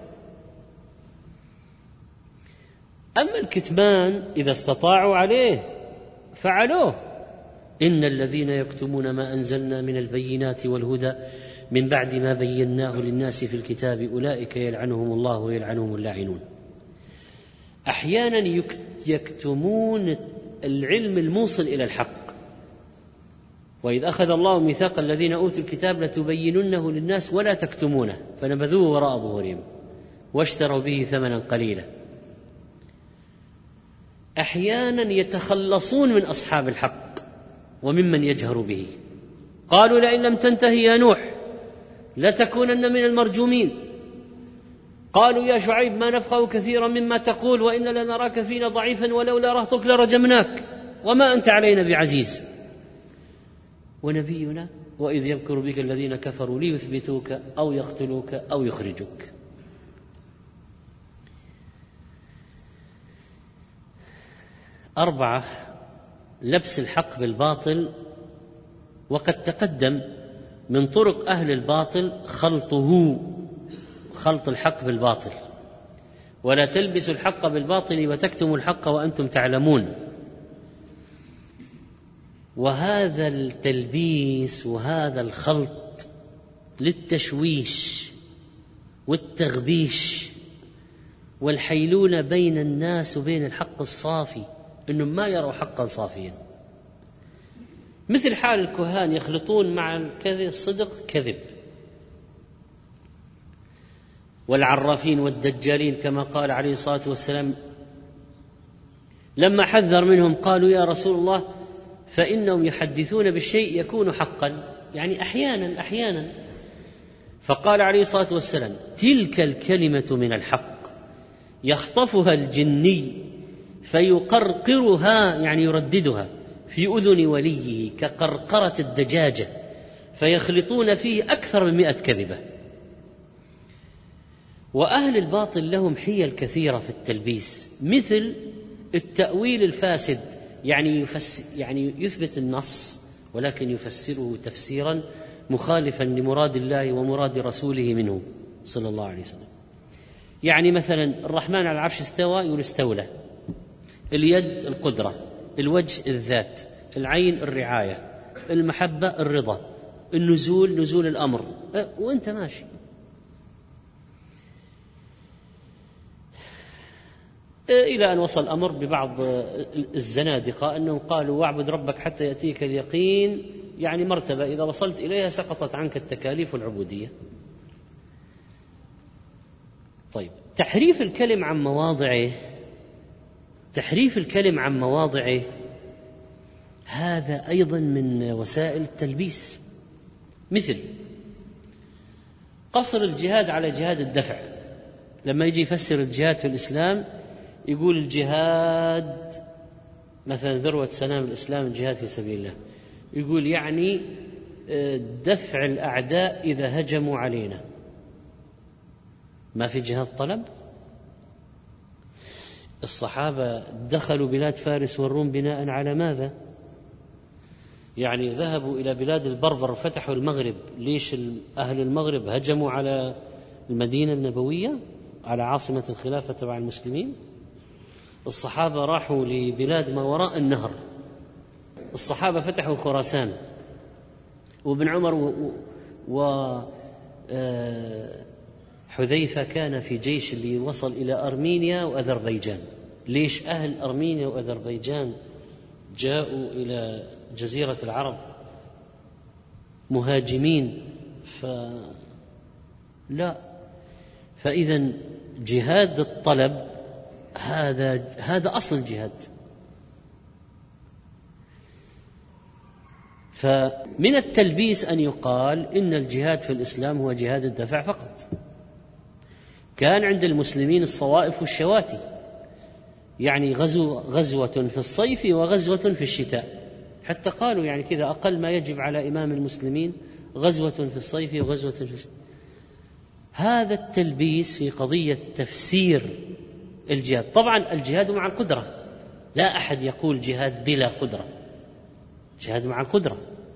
أما الكتمان إذا استطاعوا عليه فعلوه. إن الذين يكتمون ما أنزلنا من البينات والهدى من بعد ما بيناه للناس في الكتاب أولئك يلعنهم الله ويلعنهم اللاعنون. أحيانا يكتمون العلم الموصل إلى الحق، وإذ أخذ الله ميثاق الذين أوتوا الكتاب لتبيننه للناس ولا تكتمونه فنبذوه وراء ظهورهم واشتروا به ثمنا قليلا. أحيانا يتخلصون من أصحاب الحق وممن يجهر به، قالوا لئن لم تنتهي يا نوح لتكونن من المرجومين. قالوا يا شعيب ما نفقه كثيرا مما تقول وإن لنراك فينا ضعيفا ولولا رهطك لرجمناك وما أنت علينا بعزيز. ونبينا وإذ يمكر بك الذين كفروا ليثبتوك أو يقتلوك أو يخرجوك. أربعة، لبس الحق بالباطل. وقد تقدم من طرق أهل الباطل خلطه، خلط الحق بالباطل. ولا تلبسوا الحق بالباطل وتكتموا الحق وأنتم تعلمون. وهذا التلبيس وهذا الخلط للتشويش والتغبيش والحيلولة بين الناس وبين الحق الصافي، أنهم ما يروا حقا صافيا، مثل حال الكهان يخلطون مع الكذب الصدق كذب، والعرافين والدجالين كما قال عليه الصلاة والسلام لما حذر منهم قالوا يا رسول الله فإنهم يحدثون بالشيء يكون حقا، يعني أحيانا أحيانا فقال عليه الصلاة والسلام تلك الكلمة من الحق يخطفها الجني فيقرقرها، يعني يرددها في أذن وليه كقرقرة الدجاجة، فيخلطون فيه أكثر من مئة كذبة. وأهل الباطل لهم حيل كثيرة في التلبيس، مثل التأويل الفاسد، يعني, يفس يعني يثبت النص ولكن يفسره تفسيرا مخالفا لمراد الله ومراد رسوله منه صلى الله عليه وسلم. يعني مثلا الرحمن على العرش استوى، يقول استولى، اليد القدرة، الوجه الذات، العين الرعاية، المحبة الرضا، النزول نزول الأمر، أه وانت ماشي. إلى أن وصل الأمر ببعض الزنادقة أنهم قالوا واعبد ربك حتى يأتيك اليقين، يعني مرتبة إذا وصلت إليها سقطت عنك التكاليف والعبودية. طيب، تحريف الكلم عن مواضعه، تحريف الكلم عن مواضعه هذا أيضا من وسائل التلبيس، مثل قصر الجهاد على جهاد الدفع. لما يجي يفسر الجهاد في الإسلام يقول الجهاد مثلا ذروة سنام الإسلام الجهاد في سبيل الله، يقول يعني دفع الأعداء إذا هجموا علينا. ما في جهاد طلب؟ الصحابة دخلوا بلاد فارس والروم بناء على ماذا؟ يعني ذهبوا إلى بلاد البربر فتحوا المغرب، ليش أهل المغرب هجموا على المدينة النبوية على عاصمة الخلافة تبع المسلمين؟ الصحابة راحوا لبلاد ما وراء النهر، الصحابة فتحوا خراسان، وابن عمر و, و... حذيفة كان في جيش اللي وصل إلى أرمينيا وأذربيجان. ليش أهل أرمينيا وأذربيجان جاءوا إلى جزيرة العرب مهاجمين؟ فلا. فإذا جهاد الطلب هذا هذا أصل الجهاد. فمن التلبيس أن يقال إن الجهاد في الإسلام هو جهاد الدفع فقط. كان عند المسلمين الصوائف والشواتي، يعني غزو غزوة في الصيف وغزوة في الشتاء، حتى قالوا يعني كذا أقل ما يجب على إمام المسلمين غزوة في الصيف وغزوة في الشتاء. هذا التلبيس في قضية تفسير الجهاد. طبعا الجهاد مع القدرة، لا أحد يقول جهاد بلا قدرة، جهاد مع القدرة،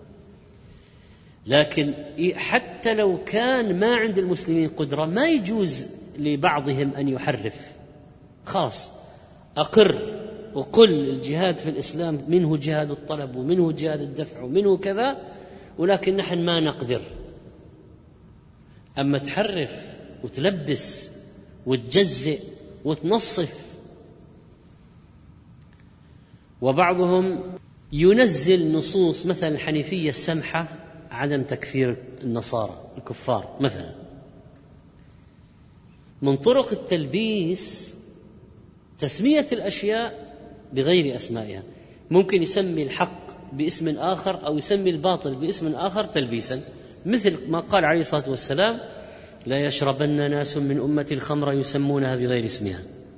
لكن حتى لو كان ما عند المسلمين قدرة ما يجوز لبعضهم أن يحرف. خلاص أقر وقل الجهاد في الإسلام منه جهاد الطلب ومنه جهاد الدفع ومنه كذا، ولكن نحن ما نقدر. أما تحرف وتلبس وتجزئ وتنصف. وبعضهم ينزل نصوص مثل الحنيفية السمحة عدم تكفير النصارى الكفار مثلا. من طرق التلبيس تسمية الأشياء بغير أسمائها. ممكن يسمي الحق باسم آخر أو يسمي الباطل باسم آخر تلبيسا، مثل ما قال عليه الصلاة والسلام لا يشربن ناس من أمة الخمر يسمونها بغير اسمها.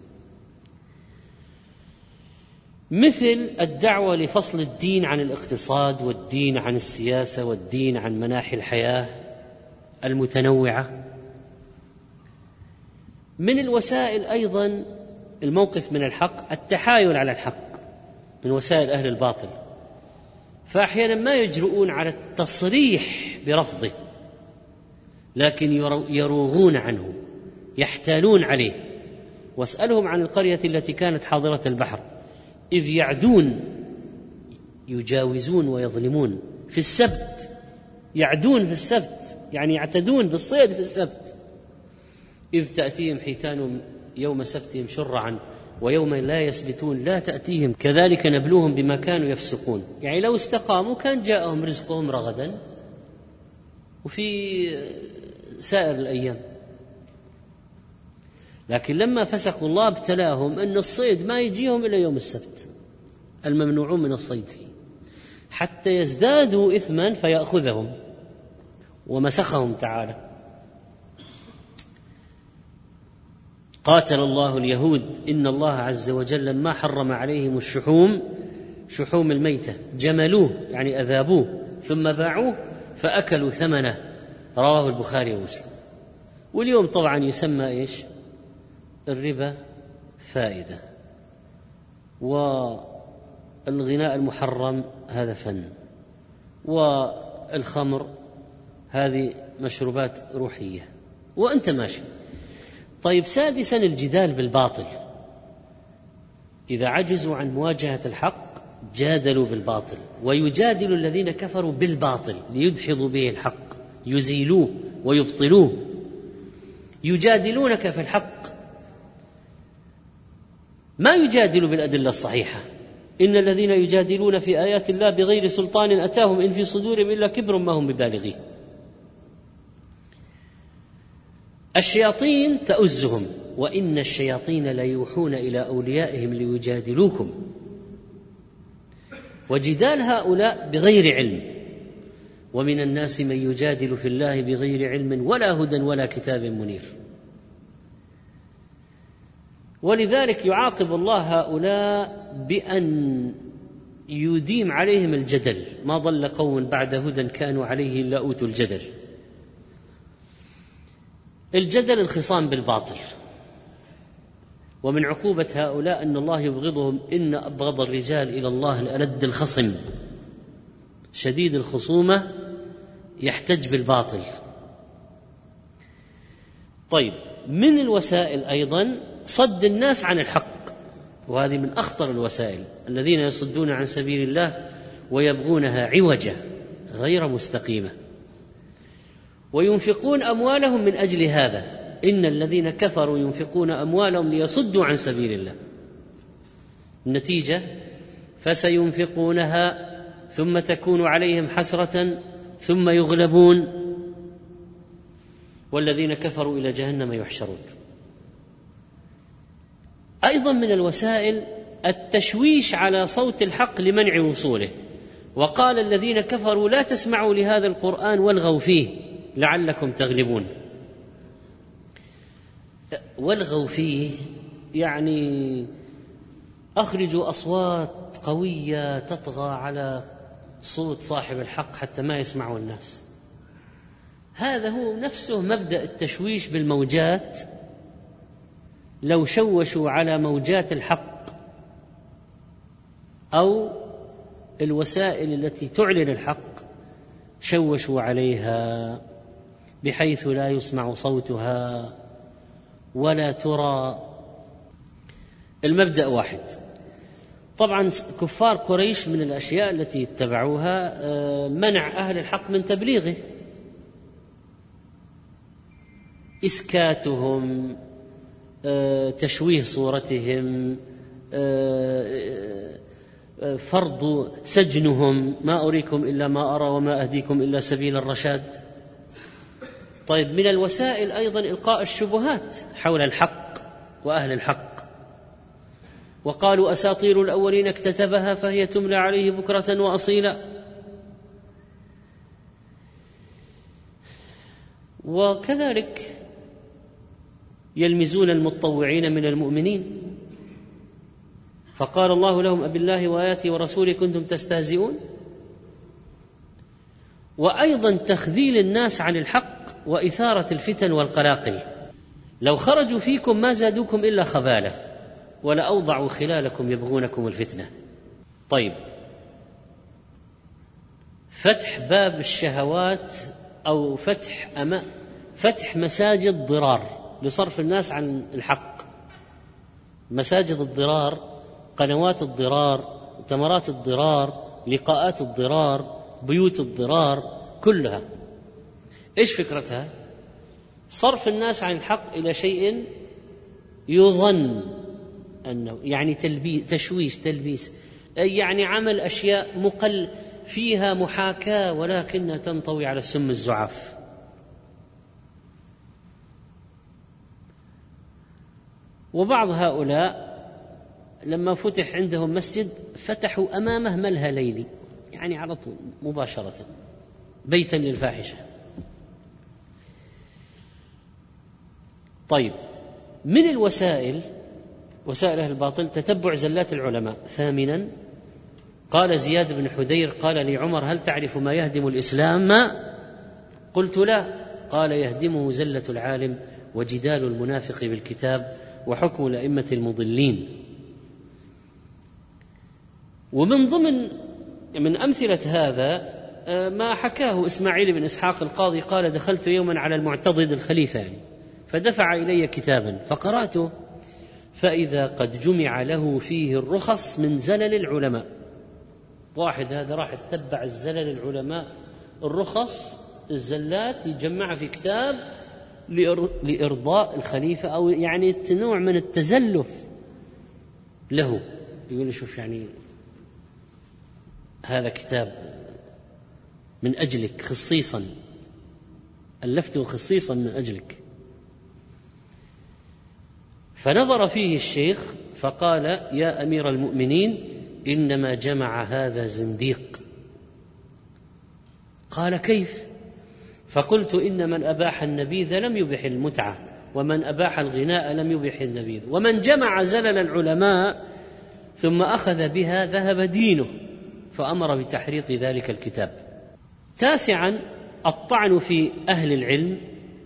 مثل الدعوة لفصل الدين عن الاقتصاد والدين عن السياسة والدين عن مناحي الحياة المتنوعة. من الوسائل أيضا الموقف من الحق التحايل على الحق من وسائل أهل الباطل، فأحيانا ما يجرؤون على التصريح برفضه لكن يروغون عنه، يحتالون عليه. واسألهم عن القرية التي كانت حاضرة البحر إذ يعدون يجاوزون ويظلمون في السبت، يعدون في السبت يعني يعتدون بالصيد في السبت، إذ تأتيهم حيتانهم يوم سبتهم شرعا ويوم لا يسبتون لا تأتيهم كذلك نبلوهم بما كانوا يفسقون. يعني لو استقاموا كان جاءهم رزقهم رغدا وفي سائر الأيام، لكن لما فسقوا الله ابتلاهم أن الصيد ما يجيهم إلا يوم السبت الممنوعون من الصيد فيه، حتى يزدادوا إثما فيأخذهم ومسخهم تعالى. قاتل الله اليهود إن الله عز وجل لما حرم عليهم الشحوم شحوم الميتة جملوه يعني أذابوه ثم باعوه فأكلوا ثمنه، رواه البخاري ومسلم. واليوم طبعا يسمى إيش؟ الربا فائدة، والغناء المحرم هذا فن، والخمر هذه مشروبات روحية، وأنت ماشي. طيب سادسا الجدال بالباطل، إذا عجزوا عن مواجهة الحق جادلوا بالباطل، ويجادل الذين كفروا بالباطل ليدحضوا به الحق يزيلوه ويبطلوه. يجادلونك في الحق، ما يجادل بالأدلة الصحيحة. إن الذين يجادلون في آيات الله بغير سلطان أتاهم إن في صدورهم إلا كبر ما هم ببالغيه. الشياطين تؤزهم، وإن الشياطين ليوحون إلى أوليائهم ليجادلوكم. وجدال هؤلاء بغير علم، ومن الناس من يجادل في الله بغير علم ولا هدى ولا كتاب منير. ولذلك يعاقب الله هؤلاء بأن يديم عليهم الجدل. ما ضل قوم بعد هدى كانوا عليه إلا أوتوا الجدل. الجدل الخصام بالباطل، ومن عقوبة هؤلاء أن الله يبغضهم. إن أبغض الرجال إلى الله الألد الخصم، شديد الخصومة يحتج بالباطل. طيب من الوسائل أيضا صد الناس عن الحق، وهذه من أخطر الوسائل. الذين يصدون عن سبيل الله ويبغونها عوجا غير مستقيمة، وينفقون أموالهم من أجل هذا. إن الذين كفروا ينفقون أموالهم ليصدوا عن سبيل الله. النتيجة فسينفقونها ثم تكون عليهم حسرة ثم يغلبون والذين كفروا إلى جهنم يحشرون. أيضا من الوسائل التشويش على صوت الحق لمنع وصوله. وقال الذين كفروا لا تسمعوا لهذا القرآن والغوا فيه لعلكم تغلبون. والغوا فيه يعني أخرجوا أصوات قوية تطغى على صوت صاحب الحق حتى ما يسمعوا الناس. هذا هو نفسه مبدأ التشويش بالموجات. لو شوشوا على موجات الحق أو الوسائل التي تعلن الحق شوشوا عليها بحيث لا يسمع صوتها ولا ترى. المبدأ واحد. طبعا كفار قريش من الأشياء التي اتبعوها منع أهل الحق من تبليغه، إسكاتهم، تشويه صورتهم، فرض سجنهم، ما أريكم إلا ما أرى وما أهديكم إلا سبيل الرشاد. طيب من الوسائل أيضا إلقاء الشبهات حول الحق وأهل الحق. وقالوا أساطير الأولين اكتتبها فهي تملى عليه بكرة وأصيلا. وكذلك يلمزون المتطوعين من المؤمنين، فقال الله لهم أبالله وآياته ورسوله كنتم تستهزئون. وأيضا تخذيل الناس عن الحق وإثارة الفتن والقلاقل. لو خرجوا فيكم ما زادوكم إلا خبالة ولأوضعوا خلالكم يبغونكم الفتنة. طيب فتح باب الشهوات أو فتح أما فتح مساجد ضرار لصرف الناس عن الحق. مساجد الضرار، قنوات الضرار، تمرات الضرار، لقاءات الضرار، بيوت الضرار، كلها إيش فكرتها؟ صرف الناس عن الحق إلى شيء يظن أنه يعني تلبيس تشويش تلبيس، يعني عمل أشياء مقل فيها محاكاة ولكنها تنطوي على السم الزعاف. وبعض هؤلاء لما فتح عندهم مسجد فتحوا أمامه ملهى ليلي، يعني على طول مباشرة بيتا للفاحشة. طيب، من الوسائل وسائل أهل الباطل تتبع زلات العلماء. ثامنا، قال زياد بن حدير قال لي عمر: هل تعرف ما يهدم الإسلام؟ قلت: لا. قال: يهدمه زلة العالم وجدال المنافق بالكتاب وحكم الأئمة المضلين. ومن ضمن من أمثلة هذا ما حكاه إسماعيل بن إسحاق القاضي قال: دخلت يوما على المعتضد الخليفة يعني فدفع إلي كتابا فقرأته فإذا قد جمع له فيه الرخص من زلل العلماء. واحد هذا راح اتبع الزلل العلماء، الرخص الزلات يجمعها في كتاب لإرضاء الخليفة، أو يعني نوع من التزلف له. يقول: شوف يعني هذا كتاب من أجلك خصيصا، ألفته خصيصا من أجلك. فنظر فيه الشيخ فقال: يا أمير المؤمنين، إنما جمع هذا زنديق. قال: كيف؟ فقلت: إن من أباح النبيذ لم يبح المتعة، ومن أباح الغناء لم يبح النبيذ، ومن جمع زلل العلماء ثم أخذ بها ذهب دينه، فأمر بتحريق ذلك الكتاب. تاسعا، الطعن في أهل العلم،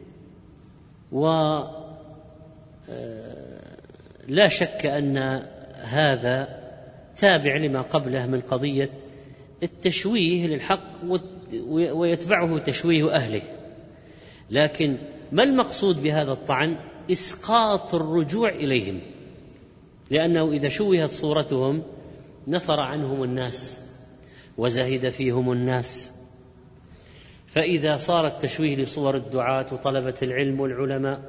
ولا شك أن هذا تابع لما قبله من قضية التشويه للحق ويتبعه تشويه أهله. لكن ما المقصود بهذا الطعن؟ إسقاط الرجوع إليهم، لأنه إذا شوهت صورتهم نفر عنهم الناس وزهد فيهم الناس. فإذا صار التشويه لصور الدعاة وطلبة العلم والعلماء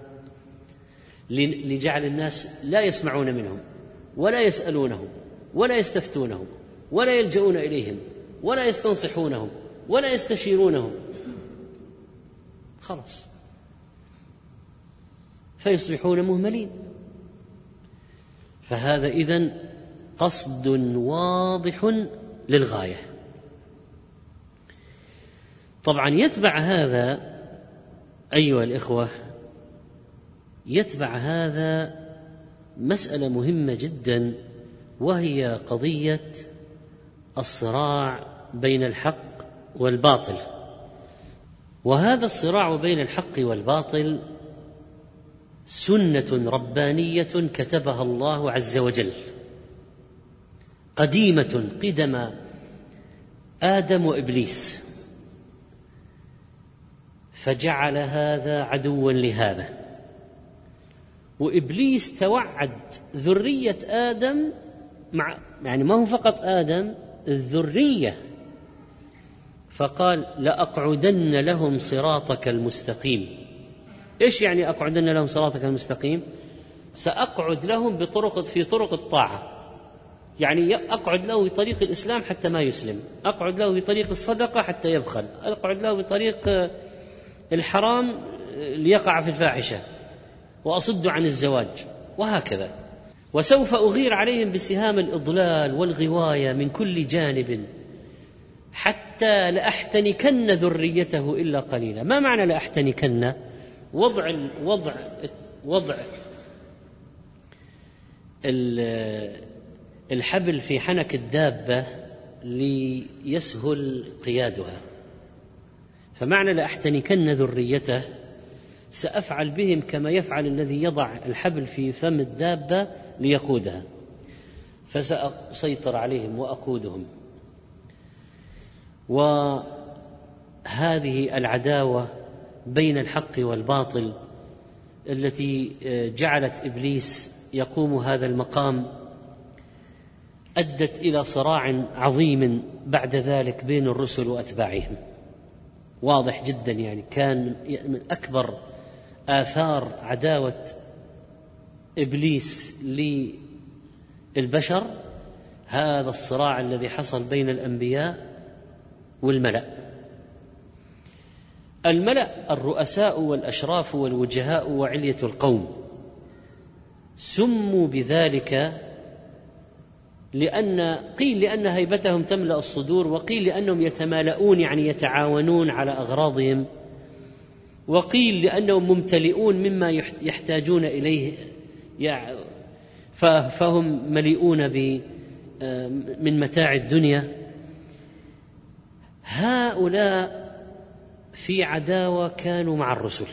لجعل الناس لا يسمعون منهم ولا يسألونهم ولا يستفتونهم ولا يلجؤون إليهم ولا يستنصحونهم ولا يستشيرونهم، خلاص فيصبحون مهملين. فهذا إذن قصد واضح للغاية. طبعا يتبع هذا أيها الإخوة، يتبع هذا مسألة مهمة جدا، وهي قضية الصراع بين الحق والباطل. وهذا الصراع بين الحق والباطل سنة ربانية كتبها الله عز وجل قديمة قدم آدم وإبليس، فجعل هذا عدوا لهذا. وإبليس توعد ذرية آدم، مع يعني ما هو فقط آدم، الذرية، فقال: لأقعدن لهم صراطك المستقيم. إيش يعني أقعدن لهم صراطك المستقيم؟ سأقعد لهم بطرق في طرق الطاعة، يعني أقعد له بطريق الإسلام حتى ما يسلم، أقعد له بطريق الصدقة حتى يبخل، أقعد له بطريق الحرام ليقع في الفاحشة، وأصد عن الزواج، وهكذا. وسوف أغير عليهم بسهام الإضلال والغواية من كل جانب حتى لأحتنكن ذريته إلا قليلا. ما معنى لأحتنكن؟ وضع وضع وضع الحبل في حنك الدابة ليسهل قيادها. فمعنى لأحتنكن ذريته سأفعل بهم كما يفعل الذي يضع الحبل في فم الدابة ليقودها، فسأسيطر عليهم وأقودهم. وهذه العداوة بين الحق والباطل التي جعلت إبليس يقوم هذا المقام أدت إلى صراع عظيم بعد ذلك بين الرسل وأتباعهم، واضح جدا. يعني كان من أكبر آثار عداوة إبليس للبشر هذا الصراع الذي حصل بين الأنبياء والملأ. الملأ الرؤساء والأشراف والوجهاء وعلية القوم سموا بذلك لأن قيل لأن هيبتهم تملأ الصدور، وقيل لأنهم يتمالؤون يعني يتعاونون على أغراضهم، وقيل لأنهم ممتلئون مما يحتاجون إليه فهم مليئون من متاع الدنيا. هؤلاء في عداوة كانوا مع الرسل،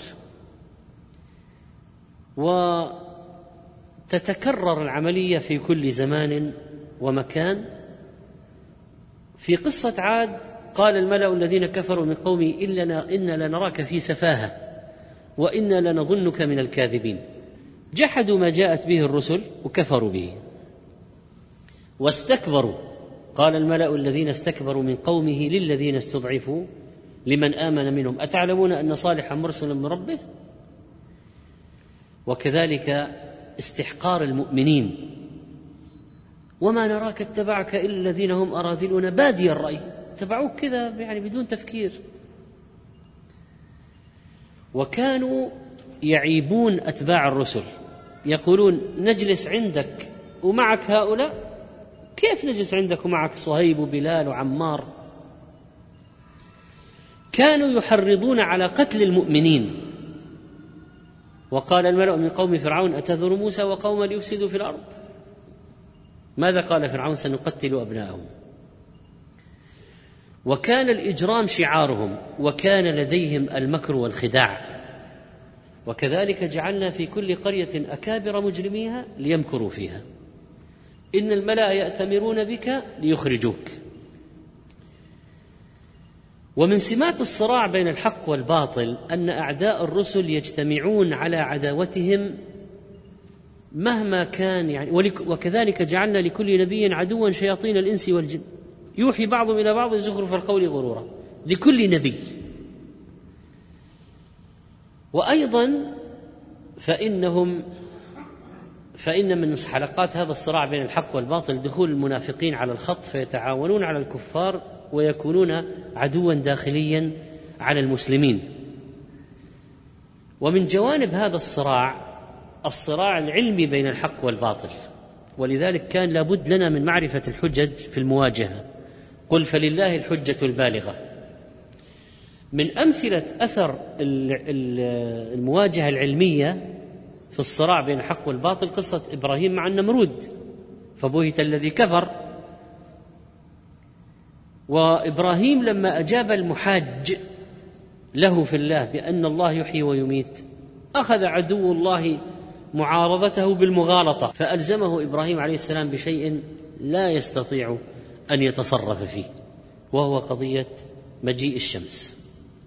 وتتكرر العملية في كل زمان ومكان. في قصة عاد قال الملأ الذين كفروا من قومه إنا لنراك في سفاهة وإنا لنظنك من الكاذبين. جحدوا ما جاءت به الرسل وكفروا به واستكبروا. قال الملأ الذين استكبروا من قومه للذين استضعفوا لمن آمن منهم أتعلمون أن صالحا مرسل من ربه. وكذلك استحقار المؤمنين. وما نراك اتبعك إلا الذين هم أراذلون بادي الرأي، اتبعوك كذا يعني بدون تفكير. وكانوا يعيبون أتباع الرسل، يقولون نجلس عندك ومعك هؤلاء، كيف نجلس عندك ومعك صهيب وبلال وعمار؟ كانوا يحرضون على قتل المؤمنين. وقال الملأ من قوم فرعون أتذر موسى وقوم ليفسدوا في الأرض. ماذا قال فرعون؟ سنقتل أبناءهم. وكان الإجرام شعارهم، وكان لديهم المكر والخداع. وكذلك جعلنا في كل قرية أكابر مجرميها ليمكروا فيها إن الملأ يأتمرون بك ليخرجوك. ومن سمات الصراع بين الحق والباطل أن أعداء الرسل يجتمعون على عداوتهم مهما كان يعني. وكذلك جعلنا لكل نبي عدوا شياطين الإنس والجن يوحي بعضهم إلى بعض زخرف القول غرورا، لكل نبي. وأيضا فإنهم فإن من حلقات هذا الصراع بين الحق والباطل دخول المنافقين على الخط فيتعاونون على الكفار ويكونون عدوا داخليا على المسلمين. ومن جوانب هذا الصراع الصراع العلمي بين الحق والباطل، ولذلك كان لابد لنا من معرفة الحجج في المواجهة. قل فلله الحجة البالغة. من أمثلة أثر المواجهة العلمية في الصراع بين الحق والباطل قصة إبراهيم مع النمرود، فبهت الذي كفر. وإبراهيم لما أجاب المحاج له في الله بأن الله يحيي ويميت أخذ عدو الله معارضته بالمغالطة، فألزمه إبراهيم عليه السلام بشيء لا يستطيع أن يتصرف فيه، وهو قضية مجيء الشمس.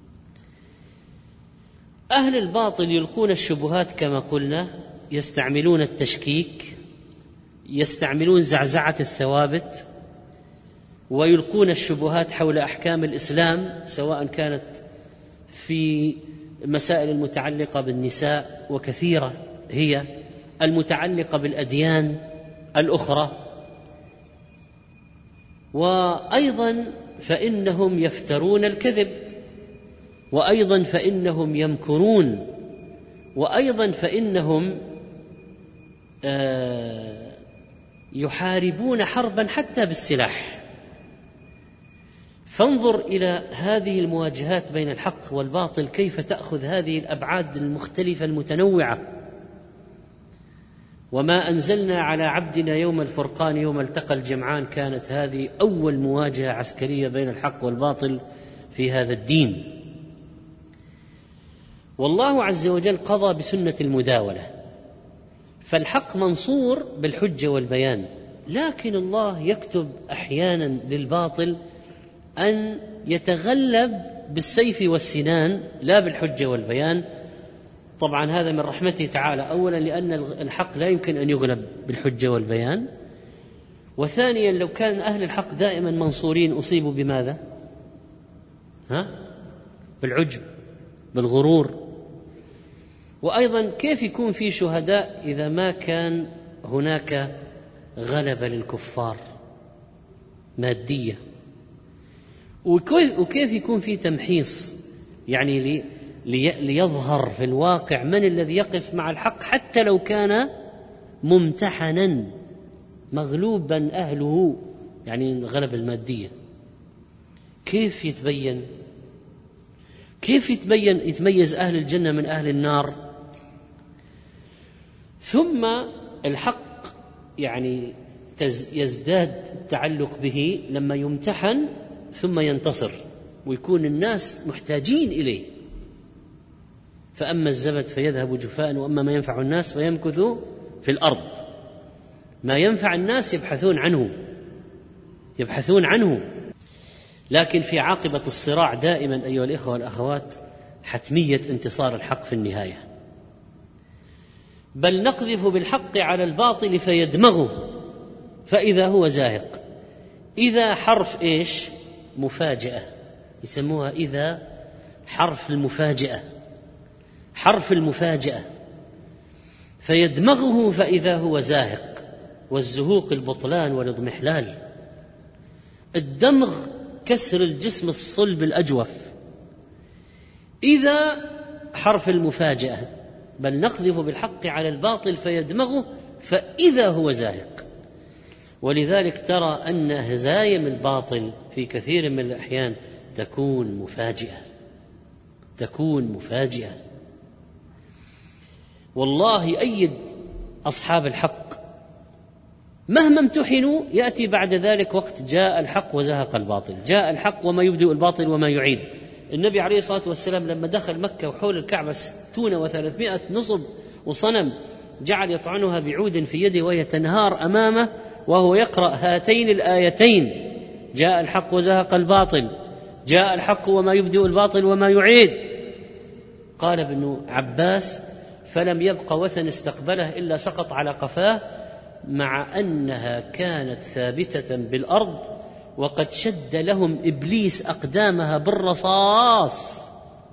أهل الباطل يلقون الشبهات كما قلنا، يستعملون التشكيك، يستعملون زعزعة الثوابت، ويلقون الشبهات حول أحكام الإسلام سواء كانت في المسائل المتعلقة بالنساء، وكثيرة هي المتعلقة بالأديان الأخرى. وأيضا فإنهم يفترون الكذب، وأيضا فإنهم يمكرون، وأيضا فإنهم آه يحاربون حربا حتى بالسلاح. فانظر إلى هذه المواجهات بين الحق والباطل كيف تأخذ هذه الأبعاد المختلفة المتنوعة. وما أنزلنا على عبدنا يوم الفرقان يوم التقى الجمعان كانت هذه أول مواجهة عسكرية بين الحق والباطل في هذا الدين. والله عز وجل قضى بسنة المداولة، فالحق منصور بالحجة والبيان، لكن الله يكتب أحيانا للباطل أن يتغلب بالسيف والسنان لا بالحجة والبيان. طبعا هذا من رحمته تعالى، أولا لأن الحق لا يمكن أن يغلب بالحجة والبيان، وثانيا لو كان أهل الحق دائما منصورين أصيبوا بماذا؟ ها؟ بالعجب، بالغرور. وأيضا كيف يكون في شهداء إذا ما كان هناك غلبة للكفار مادية؟ وكيف يكون في تمحيص، يعني لي ليظهر في الواقع من الذي يقف مع الحق حتى لو كان ممتحنا مغلوبا أهله، يعني الغلبة المادية. كيف يتبين كيف يتبين يتميز أهل الجنة من أهل النار؟ ثم الحق يعني يزداد التعلق به لما يمتحن ثم ينتصر ويكون الناس محتاجين إليه. فأما الزبد فيذهب جفاء وأما ما ينفع الناس فيمكث في الأرض. ما ينفع الناس يبحثون عنه يبحثون عنه لكن في عاقبة الصراع دائما أيها الإخوة والأخوات حتمية انتصار الحق في النهاية. بل نقذف بالحق على الباطل فيدمغه فإذا هو زاهق. إذا حرف إيش؟ مفاجأة، يسموها إذا حرف المفاجأة، حرف المفاجأة. فيدمغه فإذا هو زاهق، والزهوق البطلان والاضمحلال. الدمغ كسر الجسم الصلب الأجوف. إذا حرف المفاجأة، بل نقذف بالحق على الباطل فيدمغه فإذا هو زاهق. ولذلك ترى أن هزايم الباطل في كثير من الأحيان تكون مفاجئة تكون مفاجئة والله يؤيد أصحاب الحق مهما امتحنوا. يأتي بعد ذلك وقت جاء الحق وزهق الباطل، جاء الحق وما يبدئ الباطل وما يعيد. النبي عليه الصلاة والسلام لما دخل مكة وحول الكعبة ستون وثلاثمائة نصب وصنم جعل يطعنها بعود في يده وهي تنهار أمامه وهو يقرأ هاتين الآيتين: جاء الحق وزهق الباطل، جاء الحق وما يبدئ الباطل وما يعيد. قال ابن عباس: فلم يبق وثن استقبله إلا سقط على قفاه، مع أنها كانت ثابتة بالأرض وقد شد لهم إبليس أقدامها بالرصاص.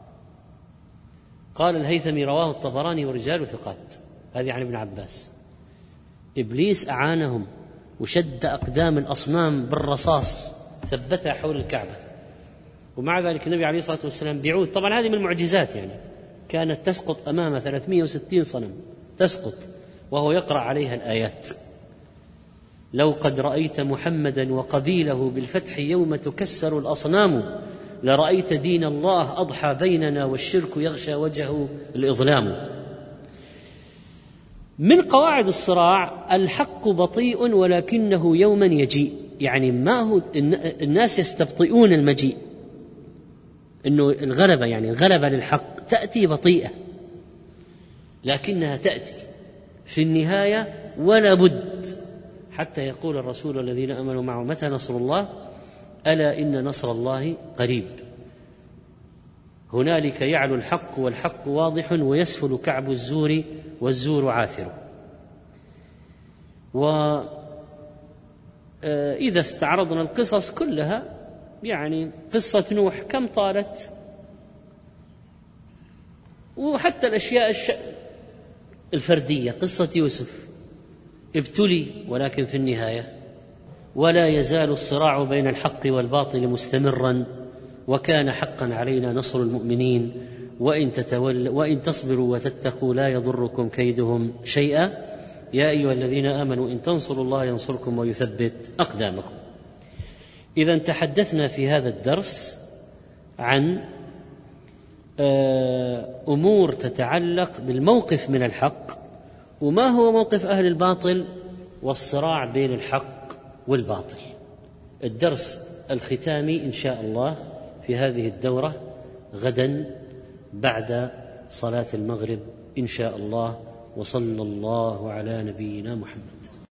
قال الهيثمي: رواه الطبراني ورجال ثقات. هذه عن ابن عباس. إبليس أعانهم وشد أقدام الأصنام بالرصاص، ثبتها حول الكعبة. ومع ذلك النبي عليه الصلاة والسلام بعود، طبعا هذه من المعجزات، يعني كانت تسقط أمام ثلاثمائة وستين صنم، تسقط وهو يقرأ عليها الآيات: لو قد رأيت محمدا وقبيله بالفتح يوم تكسر الأصنام لرأيت دين الله أضحى بيننا والشرك يغشى وجهه الإظلام. من قواعد الصراع: الحق بطيء ولكنه يوما يجيء، يعني ما هو الناس يستبطئون المجيء، إنه الغلبة يعني الغلبة للحق تأتي بطيئة لكنها تأتي في النهاية ولا بد، حتى يقول الرسول والذين آمنوا معه: متى نصر الله؟ ألا إن نصر الله قريب. هنالك يعلو الحق والحق واضح ويسفل كعب الزور والزور عاثر. وإذا استعرضنا القصص كلها، يعني قصة نوح كم طالت، وحتى الأشياء الفردية، قصة يوسف ابتلي ولكن في النهاية ولا يزال الصراع بين الحق والباطل مستمرا، وكان حقا علينا نصر المؤمنين، وإن, تتول وإن تصبروا وتتقوا لا يضركم كيدهم شيئا، يا أيها الذين آمنوا إن تنصروا الله ينصركم ويثبت أقدامكم. إذن تحدثنا في هذا الدرس عن أمور تتعلق بالموقف من الحق، وما هو موقف أهل الباطل، والصراع بين الحق والباطل. الدرس الختامي إن شاء الله في هذه الدورة غدا بعد صلاة المغرب إن شاء الله، وصلى الله على نبينا محمد.